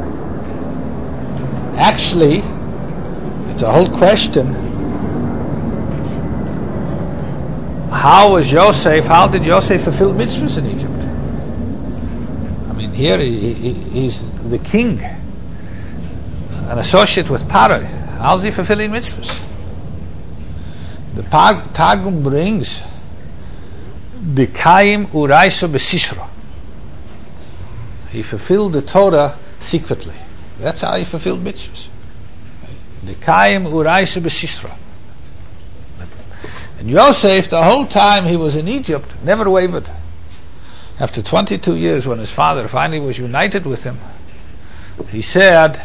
Actually, it's a whole question. How was Yosef? How did Yosef fulfill mitzvahs in Egypt? I mean, here he, he, he's the king, an associate with Paro. How's he fulfilling mitzvahs? The Targum brings the Kaim Uraisa Besishra. He fulfilled the Torah secretly. That's how he fulfilled mitzvahs. The Kaim Uraisa Besishra. And Yosef, the whole time he was in Egypt, never wavered. After twenty-two years, when his father finally was united with him, he said,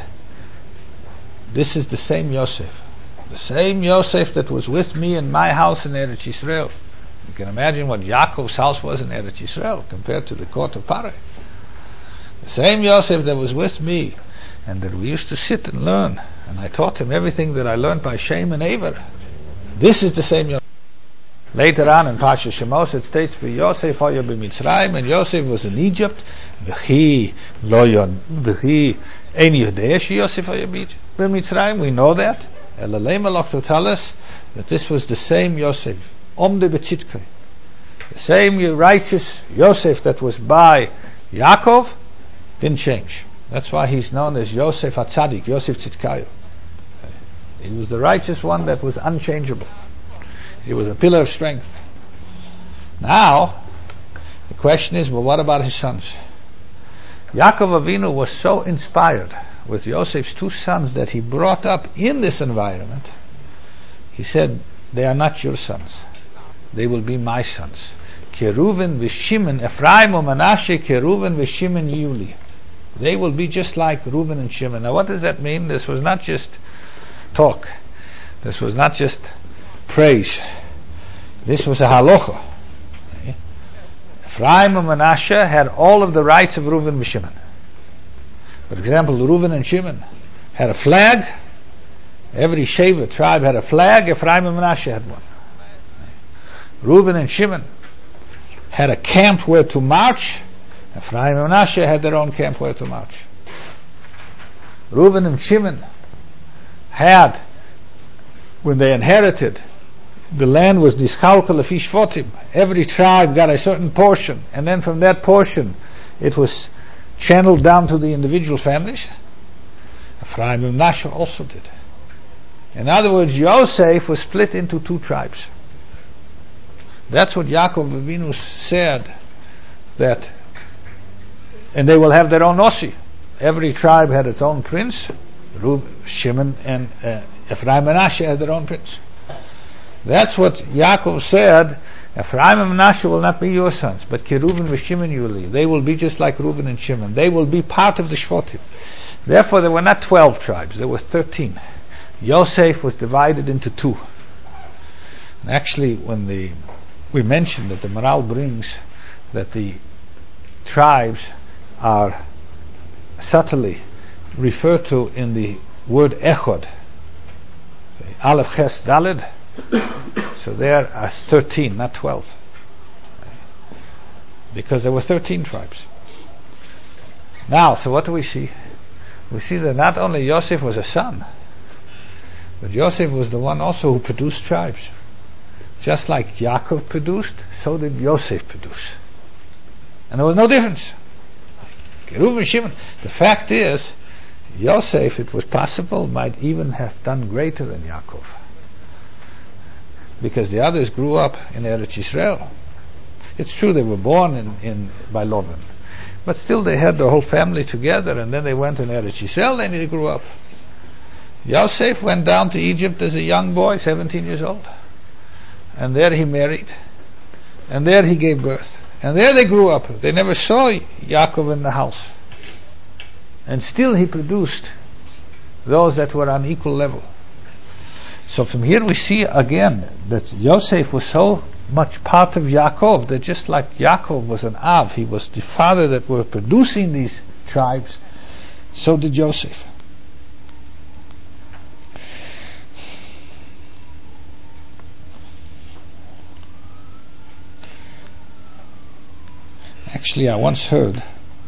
this is the same Yosef. The same Yosef that was with me in my house in Eretz Yisrael. You can imagine what Yaakov's house was in Eretz Yisrael compared to the court of Paro. The same Yosef that was with me and that we used to sit and learn. And I taught him everything that I learned by Shem and Aver. This is the same Yosef. Later on in Pasha Shemos it states, for Yosef hoya b'Mitzrayim, and Yosef was in Egypt. V'chi lo yon, v'chi ein yodeh she Yosef hoya b'Mitzrayim. We know that. Elalei Malach to tell us that this was the same Yosef. Omde b'tzidkei. The same righteous Yosef that was by Yaakov didn't change. That's why he's known as Yosef HaTzadik, Yosef Tzidkayu. He was the righteous one that was unchangeable. He was a pillar of strength. Now, the question is, well, what about his sons? Yaakov Avinu was so inspired with Yosef's two sons that he brought up in this environment. He said, they are not your sons. They will be my sons. Keruven v'Shimon, Ephraim and Manasseh, Keruven v'Shimon Yuli. They will be just like Reuben and Shimon. Now what does that mean? This was not just talk. This was not just praise. This was a halacha. Okay. Ephraim and Manasseh had all of the rights of Reuben and Shimon. For example, Reuben and Shimon had a flag. Every Sheva tribe had a flag. Ephraim and Manasseh had one. Reuben and Shimon had a camp where to march. Ephraim and Manasseh had their own camp where to march. Reuben and Shimon had, when they inherited, the land was nischalka lefi shvotim. Every tribe got a certain portion, and then from that portion it was channeled down to the individual families. Ephraim and Manasseh also did. In other words, Yosef was split into two tribes. That's what Yaakov Avinu said, that, and they will have their own Nossi. Every tribe had its own prince. Reuben, Shimon, and uh, Ephraim and Manasseh had their own prince. That's what Yaakov said. Ephraim and Manasseh will not be your sons, but Keruven and Shimon you will leave. They will be just like Reuben and Shimon. They will be part of the Shvotim. Therefore, there were not twelve tribes. There were thirteen. Yosef was divided into two. And actually, when the we mentioned that the Maral brings that the tribes are subtly referred to in the word Echod, Aleph Ches Daled. So there are thirteen, not twelve, because there were thirteen tribes. Now, so what do we see? We see that not only Yosef was a son, but Yosef was the one also who produced tribes. Just like Yaakov produced, so did Yosef produce. And there was no difference. Reuben, Shimon. The fact is, Yosef, it was possible, might even have done greater than Yaakov. Because the others grew up in Eretz Yisrael. It's true they were born in, in by Laban, but still they had their whole family together, and then they went in Eretz Yisrael and they grew up. Yosef went down to Egypt as a young boy, seventeen years old, and there he married, and there he gave birth, and there they grew up. They never saw Yaakov in the house, and still he produced those that were on equal level. So from here we see again that Yosef was so much part of Yaakov that just like Yaakov was an Av, he was the father that were producing these tribes, so did Yosef. Actually, I once heard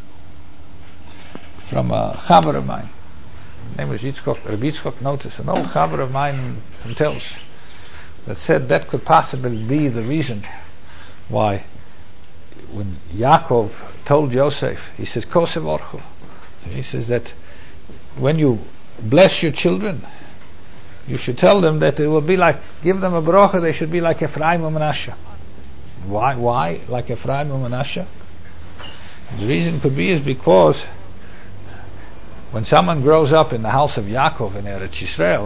from a chaver of mine, his name was Yitzchok, Rabbi Yitzchok Notis, an old chaver of mine from Tels, that said that could possibly be the reason why when Yaakov told Yosef, he says, Kosev Orchu, he says that when you bless your children, you should tell them that it will be like, give them a bracha, they should be like Ephraim and Manasseh. Why? Why like Ephraim and Manasseh? The reason could be is because when someone grows up in the house of Yaakov in Eretz Yisrael,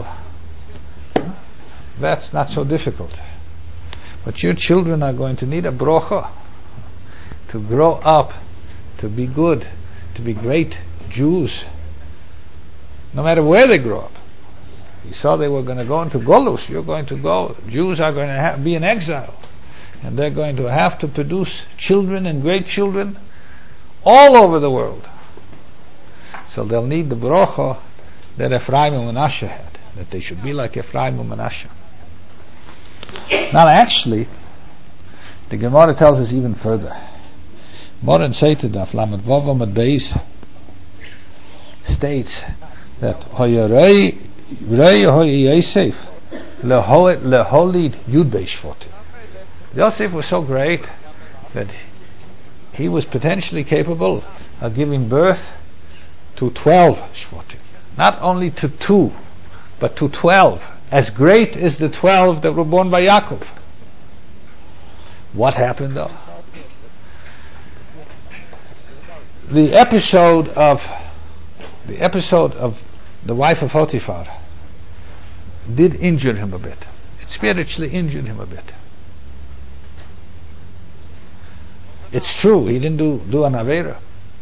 that's not so difficult. But your children are going to need a bracha to grow up, to be good, to be great Jews, no matter where they grow up. You saw they were going to go into Golus. You're going to go. Jews are going to have, be in exile, and they're going to have to produce children and great children all over the world. So they'll need the bracha that Ephraim and Manasseh had, that they should be like Ephraim and Manasseh. Now, actually, the Gemara tells us even further. Moran Seite Daf Lamed Vav Amud Beis states that Hoyarei Rei Hoy Yosef leholid Yud Beishvotim. Yosef was so great that he was potentially capable of giving birth to twelve Shvotim. Not only to two, but to twelve. As great as the twelve that were born by Yaakov. What happened though? The episode of the episode of the wife of Potiphar did injure him a bit. It spiritually injured him a bit. It's true, he didn't do, do an Avera.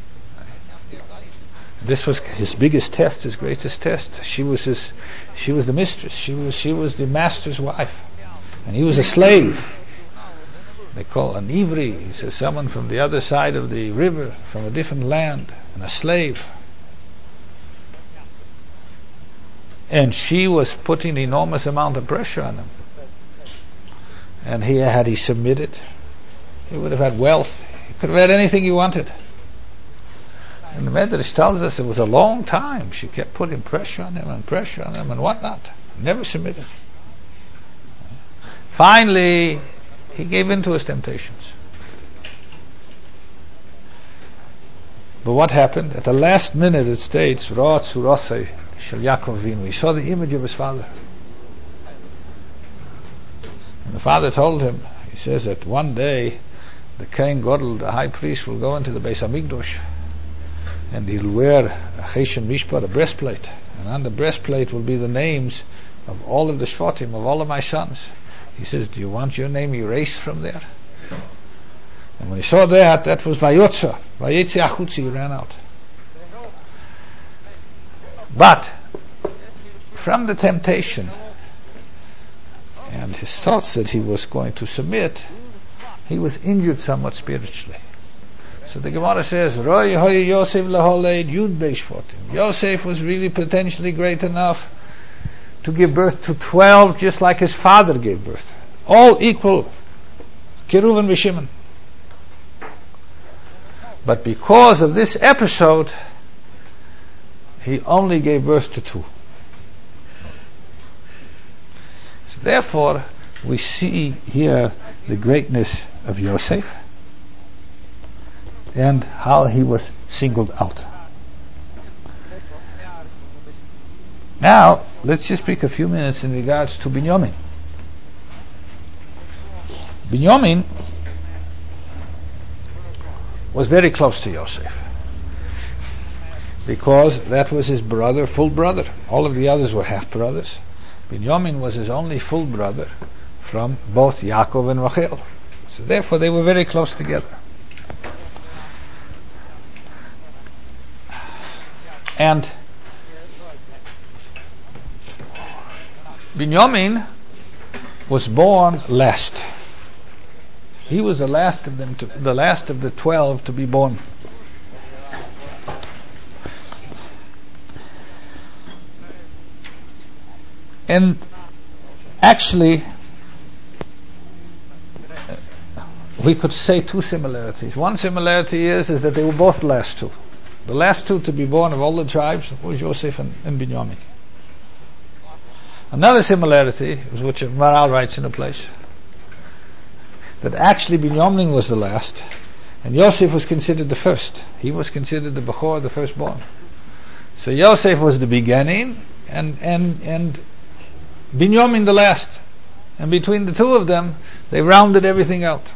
This was his biggest test, his greatest test. She was his, she was the mistress. She was, she was the master's wife, and he was a slave. They call an Ivri. He says someone from the other side of the river, from a different land, and a slave. And she was putting enormous amount of pressure on him. And he had he submitted, he would have had wealth. He could have had anything he wanted. And the Medrash tells us it was a long time. She kept putting pressure on him and pressure on him and whatnot. Never submitted. Finally, he gave in to his temptations. But what happened? At the last minute it states, Ra Tzurosei Shel Yaakov Avinu. He saw the image of his father. And the father told him, he says that one day the Kohen Gadol, the high priest, will go into the Beis Hamikdash, and he'll wear a Cheshen Mishpat, a breastplate, and on the breastplate will be the names of all of the Shvatim, of all of my sons. He says, do you want your name erased from there? And when he saw that, that was Vayotza, Vayetzi Achutzi, he ran out. But from the temptation and his thoughts that he was going to submit, he was injured somewhat spiritually. So the Gemara says, Roy hoy Yosef leholed Yud Beishvotim. Yosef was really potentially great enough to give birth to twelve, just like his father gave birth. All equal, Kiruv and Shimon. But because of this episode, he only gave birth to two. So therefore, we see here the greatness of Yosef and how he was singled out. Now, let's just speak a few minutes in regards to Binyamin. Binyamin was very close to Yosef, because that was his brother, full brother. All of the others were half brothers. Binyamin was his only full brother from both Yaakov and Rachel. So therefore they were very close together. And Binyamin was born last. He was the last of them, to, the last of the twelve to be born. And actually, we could say two similarities. One similarity is, is that they were both the last two. The last two to be born of all the tribes was Yosef and, and Binyamin. Another similarity, which Maral writes in a place, that actually Binyamin was the last, and Yosef was considered the first. He was considered the Bechor, the firstborn. So Yosef was the beginning, and and and Binyamin the last. And between the two of them, they rounded everything out.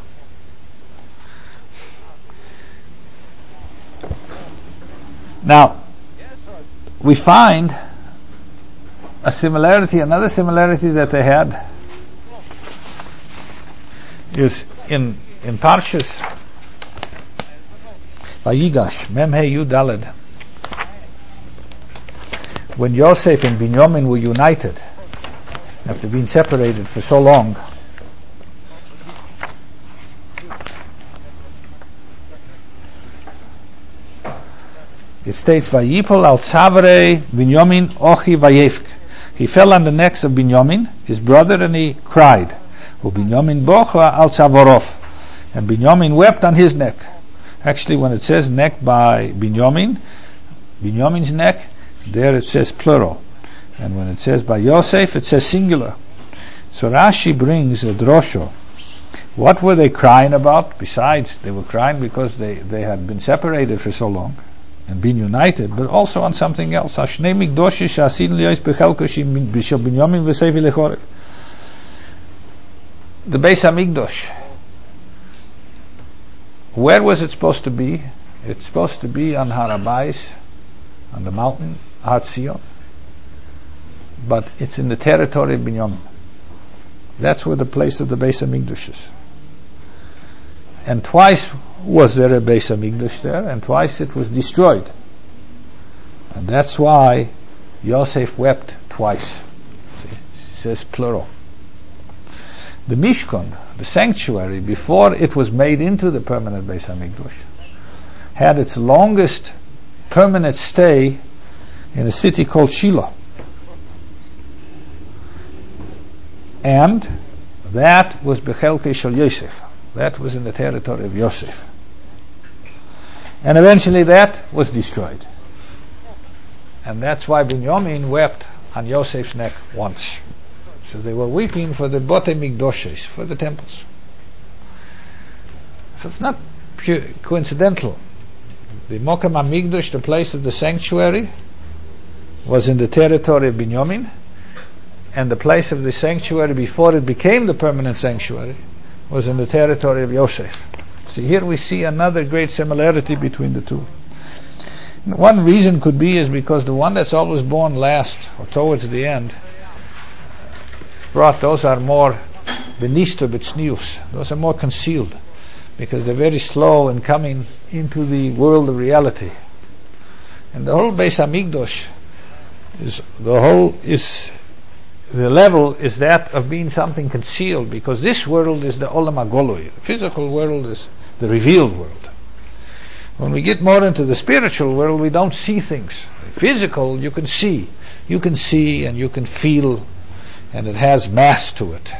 Now, we find a similarity, another similarity that they had is in in Parshas Vayigash, Mem He Yud Daled, when Yosef and Binyamin were united after being separated for so long. It states, Vayipol al Tzavre Binyamin Ochi Vayefk. He fell on the necks of Binyamin, his brother, and he cried. Binyamin Bocha al Tzavorov. And Binyamin wept on his neck. Actually, when it says neck by Binyamin, Binyamin's neck, there it says plural. And when it says by Yosef, it says singular. So Rashi brings a drosho. What were they crying about? Besides, they were crying because they, they had been separated for so long and been united, but also on something else. The Beis Hamikdash. Where was it supposed to be? It's supposed to be on Har Habayis, on the mountain, Har Zion. But it's in the territory of Binyamin. That's where the place of the Beis Hamikdash is. And twice was there a Beis Hamikdash there, and twice it was destroyed. And that's why Yosef wept twice. See, it says plural. The Mishkan, the sanctuary, before it was made into the permanent Beis Hamikdash, had its longest permanent stay in a city called Shiloh. And that was Bechelkei Shel Yosef. That was in the territory of Yosef. And eventually that was destroyed. And that's why Binyamin wept on Yosef's neck once. So they were weeping for the Botei Mikdoshes, for the temples. So it's not pure coincidental. The Mokem HaMikdash, the place of the sanctuary, was in the territory of Binyamin, and the place of the sanctuary before it became the permanent sanctuary was in the territory of Yosef. See, here we see another great similarity between the two. One reason could be is because the one that's always born last, or towards the end, brought, those are more benishta b'tznius. Those are more concealed, because they're very slow in coming into the world of reality. And the whole Beis Hamikdash is, the whole is, the level is that of being something concealed, because this world is the Olam HaGolui. The physical world is the revealed world. When we get more into the spiritual world, we don't see things. Physical, you can see. You can see and you can feel, and it has mass to it.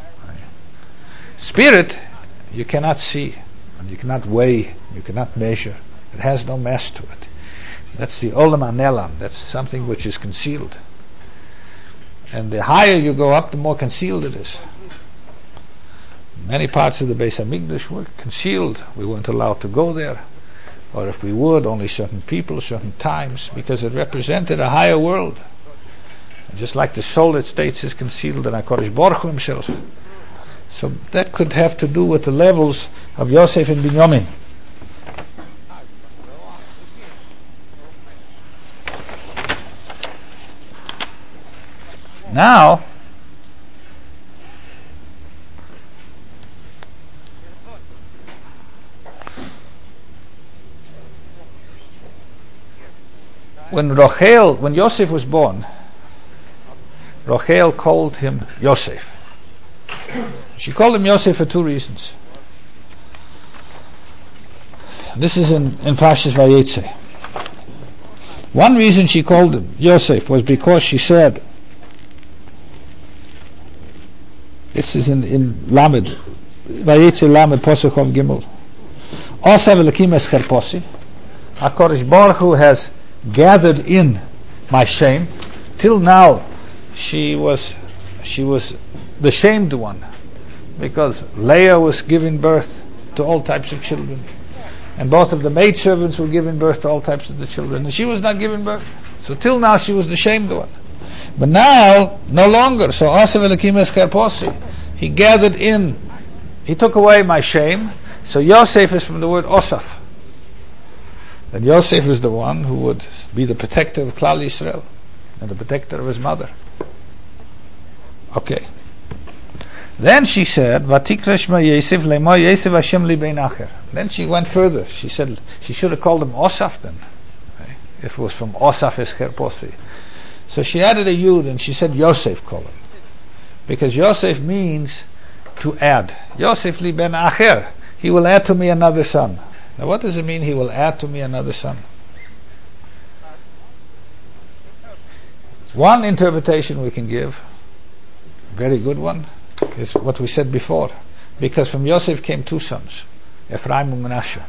Spirit, you cannot see, and you cannot weigh, you cannot measure. It has no mass to it. That's the Olam HaNelam. That's something which is concealed. And the higher you go up, the more concealed it is. Many parts of the Beis Hamikdash were concealed. We weren't allowed to go there. Or if we would, only certain people, certain times, because it represented a higher world. And just like the soul that states is concealed in HaKadosh Baruch Hu himself. So that could have to do with the levels of Yosef and Binyamin. Now, when Rochel, when Yosef was born, Rochel called him Yosef. She called him Yosef for two reasons. This is in, in Parshas Vayetze. One reason she called him Yosef was because she said, this is in, in Lamed, Vayetze Lamed Posuk of Gimel. Osav Elokim es Cherposi. HaKadosh Baruch Hu has gathered in my shame. Till now, she was she was the shamed one, because Leah was giving birth to all types of children, and both of the maidservants were giving birth to all types of the children, and she was not giving birth. So till now she was the shamed one. But now, no longer. So Osav Elokim es Cherposi. He gathered in, he took away my shame. So Yosef is from the word Osaf. And Yosef is the one who would be the protector of Klal Yisrael and the protector of his mother. Okay. Then she said, "Vatikra Shema Yosef le'mo Yosef Hashem li bein acher." Then she went further. She said she should have called him Osaf then, okay? If it was from Osaf es Cherposi. So she added a yud and she said Yosef call him, because Yosef means to add. Yosef li ben acher. He will add to me another son. Now what does it mean, he will add to me another son? One interpretation we can give, very good one, is what we said before. Because from Yosef came two sons, Ephraim and Manasseh.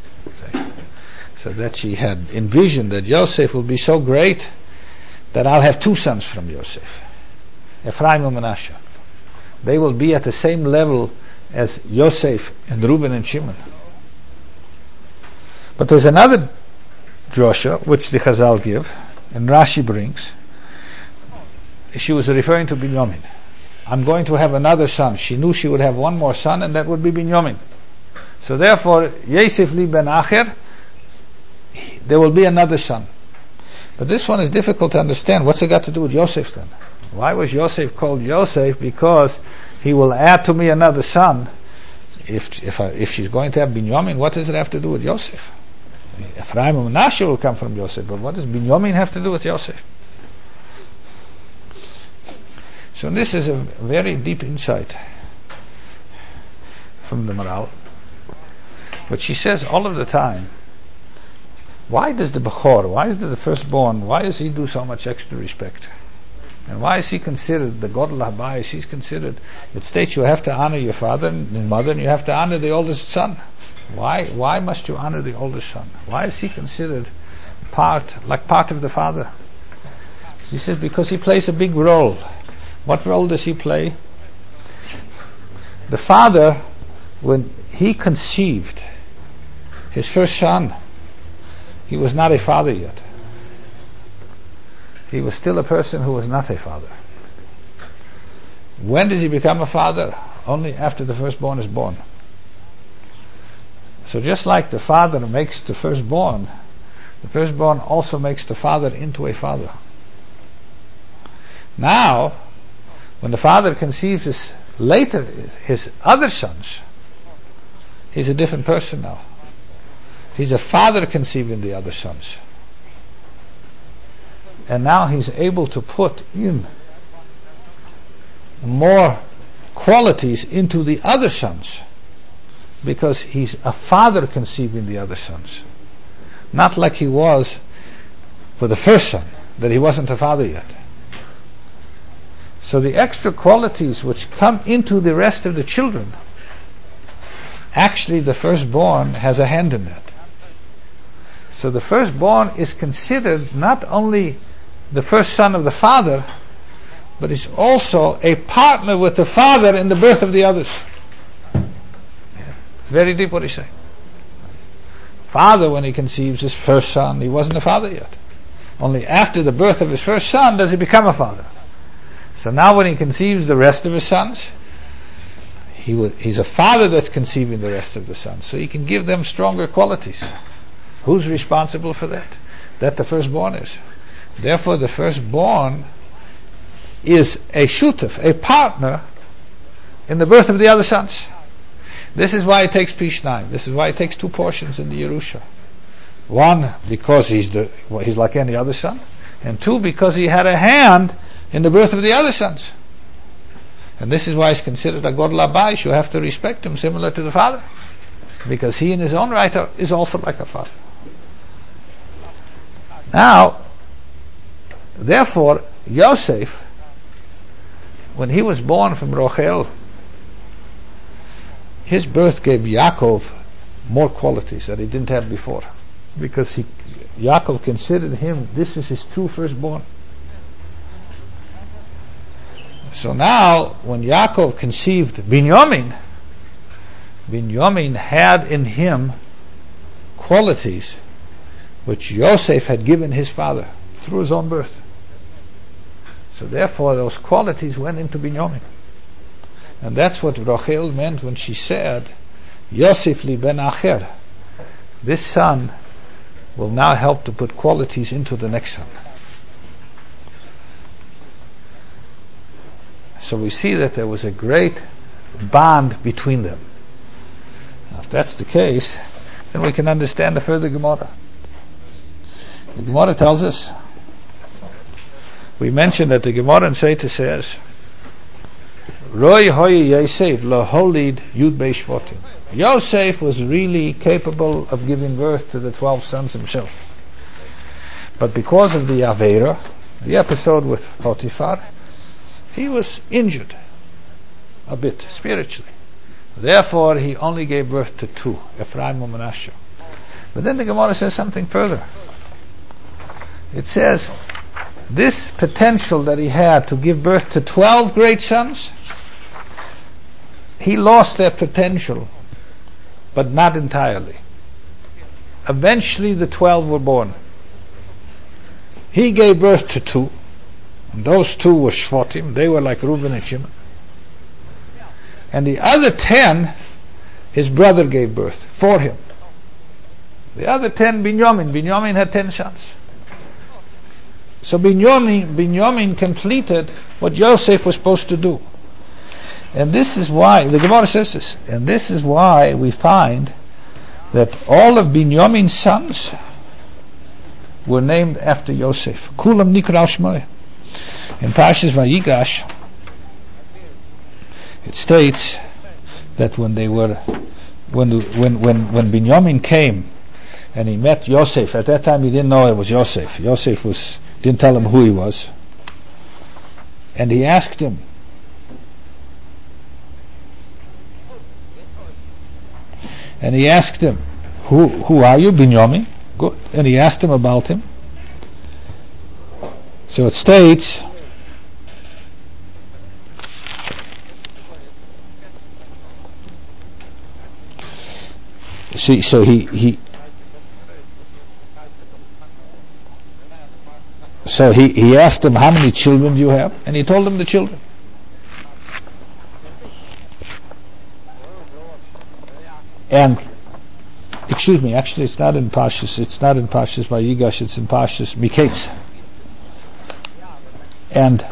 So that she had envisioned that Yosef will be so great that I'll have two sons from Yosef, Ephraim and Manasseh. They will be at the same level as Yosef and Reuben and Shimon. But there's another drosha which the Chazal give, and Rashi brings. She was referring to Binyamin. I'm going to have another son. She knew she would have one more son, and that would be Binyamin. So therefore, Yosef li ben acher, there will be another son. But this one is difficult to understand. What's it got to do with Yosef then? Why was Yosef called Yosef? Because he will add to me another son. If if I, if she's going to have Binyamin, what does it have to do with Yosef? Ephraim and Manasseh will come from Yosef, but what does Binyamin have to do with Yosef? So this is a very deep insight from the Maral. But she says all of the time, why does the Bechor, why is the firstborn, why does he do so much extra respect? And why is he considered the Godel Habayis? He's considered, it states you have to honor your father and mother, and you have to honor the oldest son. Why why must you honor the oldest son? Why is he considered part, like part of the father? She says because he plays a big role. What role does he play? The father, when he conceived his first son, he was not a father yet. He was still a person who was not a father. When does he become a father? Only after the firstborn is born. So just like the father makes the firstborn, the firstborn also makes the father into a father. Now, when the father conceives his later his other sons, he's a different person now. He's a father conceiving the other sons. And now he's able to put in more qualities into the other sons, because he's a father conceiving the other sons. Not like he was for the first son, that he wasn't a father yet. So the extra qualities which come into the rest of the children, actually the firstborn has a hand in that. So the firstborn is considered not only the first son of the father, but is also a partner with the father in the birth of the others. It's very deep what he's saying. Father, when he conceives his first son, he wasn't a father yet. Only after the birth of his first son does he become a father. So now when he conceives the rest of his sons, he will, he's a father that's conceiving the rest of the sons. So he can give them stronger qualities. Who's responsible for that? That the firstborn is. Therefore the firstborn is a shutef, a partner in the birth of the other sons. This is why it takes Pishnayim. This is why it takes two portions in the Yerusha. One, because he's the well, he's like any other son, and two, because he had a hand in the birth of the other sons. And this is why he's considered a Godel Habayis. You have to respect him similar to the father, because he in his own right is also like a father. Now, therefore, Yosef, when he was born from Rochel, his birth gave Yaakov more qualities that he didn't have before, because he, Yaakov considered him, this is his true firstborn. So now, when Yaakov conceived Binyamin, Binyamin had in him qualities which Yosef had given his father through his own birth. So therefore those qualities went into Binyamin. And that's what Rachel meant when she said, Yosef li ben acher. This son will now help to put qualities into the next son. So we see that there was a great bond between them. Now, if that's the case, then we can understand the further Gemara. The Gemara tells us, we mentioned that the Gemara in Seita says, Roy hoye Yosef laholid yud bei shvotim. Yosef was really capable of giving birth to the twelve sons himself. But because of the Aveira, the episode with Potiphar, he was injured a bit spiritually. Therefore, he only gave birth to two, Ephraim and Manasseh. But then the Gemara says something further. It says, this potential that he had to give birth to twelve great sons, he lost that potential, but not entirely. Eventually the twelve were born. He gave birth to two, and those two were Shvatim, they were like Reuben and Shimon. And the other ten, his brother gave birth for him. The other ten, Binyamin. Binyamin had ten sons. So Binyamin, Binyamin completed what Yosef was supposed to do. And this is why, the Gemara says this, and this is why we find that all of Binyamin's sons were named after Yosef. Kulam Nikrau Shmoi. In Parshas Vayigash, it states that when they were, when when when when Binyamin came and he met Yosef, at that time he didn't know it was Yosef. Yosef was didn't tell him who he was, and he asked him, and he asked him, "Who who are you, Binyamin?" Good, and he asked him about him. So it states. See, so he, he so he, he asked him, how many children do you have? And he told him the children. And excuse me, actually it's not in Pashas, it's not in Pashas Vayigash, it's in Pashas Miketz. And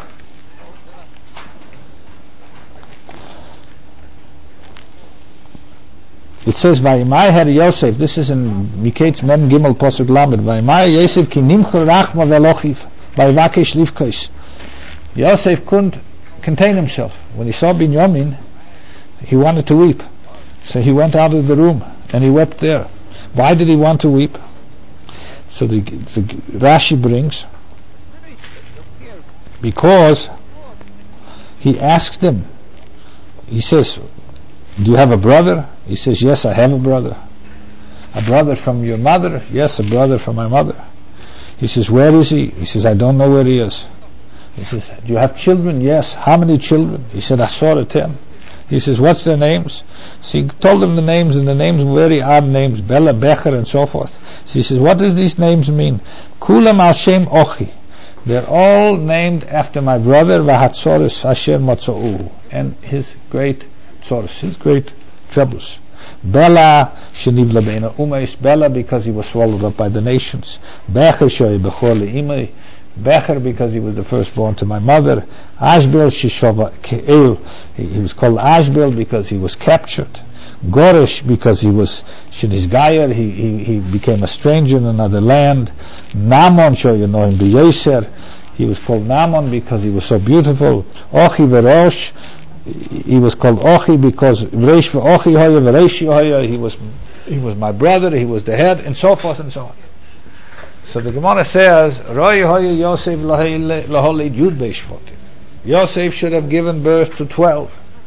it says, Vayimai had Yosef, this is in Miketz Mem Gimel Posuk Lamed, Vayimai Yosef ki nimchur rachma velochiv, vayvakesh livkosh. Yosef couldn't contain himself. When he saw Binyamin, he wanted to weep. So he went out of the room, and he wept there. Why did he want to weep? So the, the Rashi brings, because he asked him, he says, do you have a brother? He says, yes, I have a brother. A brother from your mother? Yes, a brother from my mother. He says, where is he? He says, I don't know where he is. He says, do you have children? Yes. How many children? He said, I saw the ten. He says, what's their names? So he told him the names, and the names were very odd names, Bella, Becher, and so forth. So he says, what does these names mean? Kulam al Shem Ochi. They're all named after my brother, Vahatzoris Asher Motzou, and his great Tzoros, his great troubles. Bela Shenivla Beina Umais, Bela because he was swallowed up by the nations. Becher Shoy Bechor Leimai, Becher because he was the firstborn to my mother. Ashbel Shishova Keil, he was called Ashbel because he was captured. Goresh because he was Shinizgayer, he, he he became a stranger in another land. Namon, sure you know him, the Yoser, he was called Namon because he was so beautiful. Ochi Verosh, he was called Ochi because Reish Ochi Hoya Vereishi Hoya, he was he was my brother, he was the head, and so forth and so on. So the Gemara says, Roy Hoya Yosef Laholid Yud Beishvotim. Yosef should have given birth to twelve.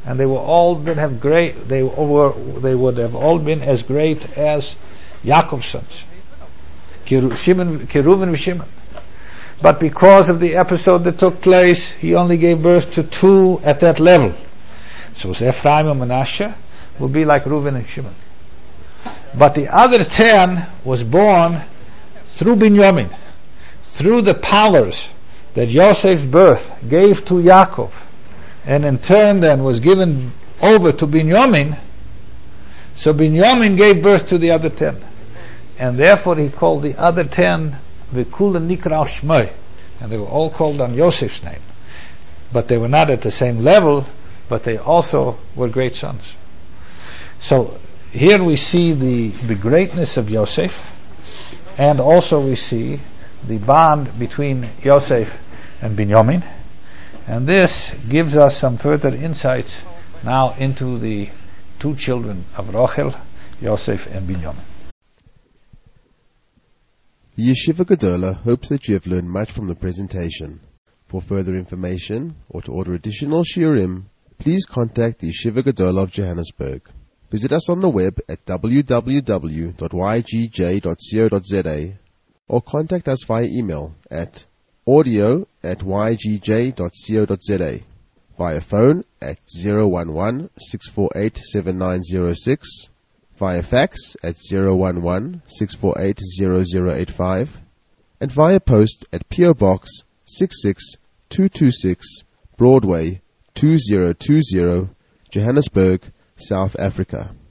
and they were all been have great. They were they would have all been as great as Yaakov's sons, Shimon, Keruvin and Shimon. But because of the episode that took place, he only gave birth to two at that level. So Ephraim and Manasseh will be like Reuven and Shimon. But the other ten was born through Binyamin, through the powers that Yosef's birth gave to Yaakov, and in turn then was given over to Binyamin. So Binyamin gave birth to the other ten, and therefore he called the other ten V'kula Nikra Shmoi, and they were all called on Yosef's name. But they were not at the same level, but they also were great sons. So here we see the, the greatness of Yosef, and also we see the bond between Yosef and Binyamin, and this gives us some further insights now into the two children of Rachel, Yosef and Binyamin. The Yeshiva Gedola hopes that you have learned much from the presentation. For further information or to order additional shiurim, please contact the Yeshiva Gedola of Johannesburg. Visit us on the web at w w w dot y g j dot co dot z a or contact us via email at audio at y g j dot co dot z a, via phone at zero one one, six four eight, seven nine zero six, via fax at zero one one, six four eight, zero zero eight five, and via post at P O Box six six two two six, Broadway two zero two zero, Johannesburg, South Africa.